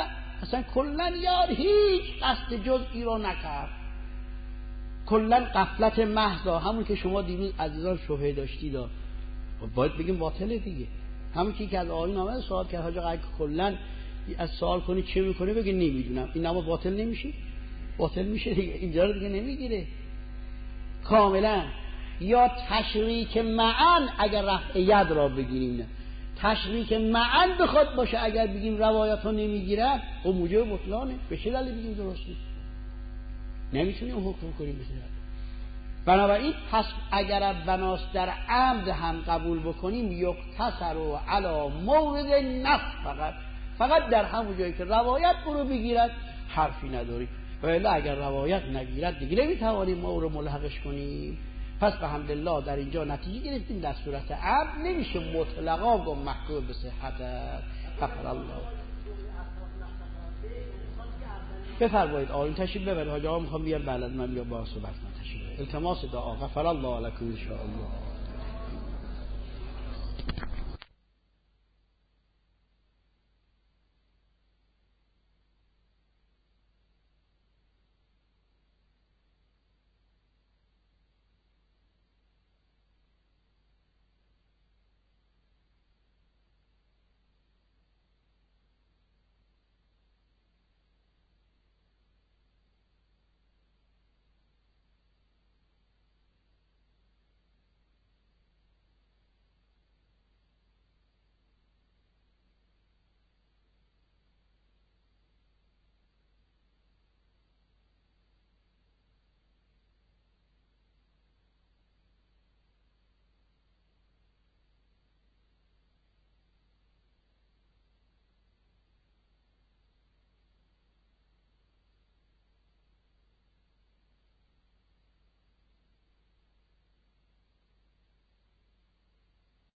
اصلا کلا یار هیچ قصد جزئی رو نکرد، کلا غفلت محض، همون که شما دیروز عزیزان شبهه داشتید باید بگیم باطله دیگه. همون که از آقایون آمده سوال کرد حاج آقا اگه کلا از سوال کنی چه میکنه بگه نمیدونم، این نماز باطل نمیشه؟ باطل میشه دیگه، اینجا رو دیگه نمیگیره کاملا. یا تشریک معن اگر رفع ید را بگیریم، تشریک معن بخواد باشه اگر بگیم روایت ها نمیگیرن و موجب بطلانه، به چه دلیل بگیم درست نیست؟ نمیتونیم حکم کنیم مثلا. بنابراین پس اگر بناس در عمد هم قبول بکنیم یقتصر و علی مورد نص، فقط فقط در همون جایی که روایت برو بگیرد حرفی نداری، و الا اگر روایت نگیرد دیگه نمیتوانیم ما رو ملحقش کنیم. پس به حمدالله در اینجا نتیجه گرفتیم در صورت عمد نمیشه مطلقا و محکوم به صحت. غفر الله. بفرمایید آقایون تشریف ببرید، حاج آقا میخوام بیان بعد از من بیا با صحبت کنم. تشریف التماس دعا. غفر الله لکم ان شاء الله.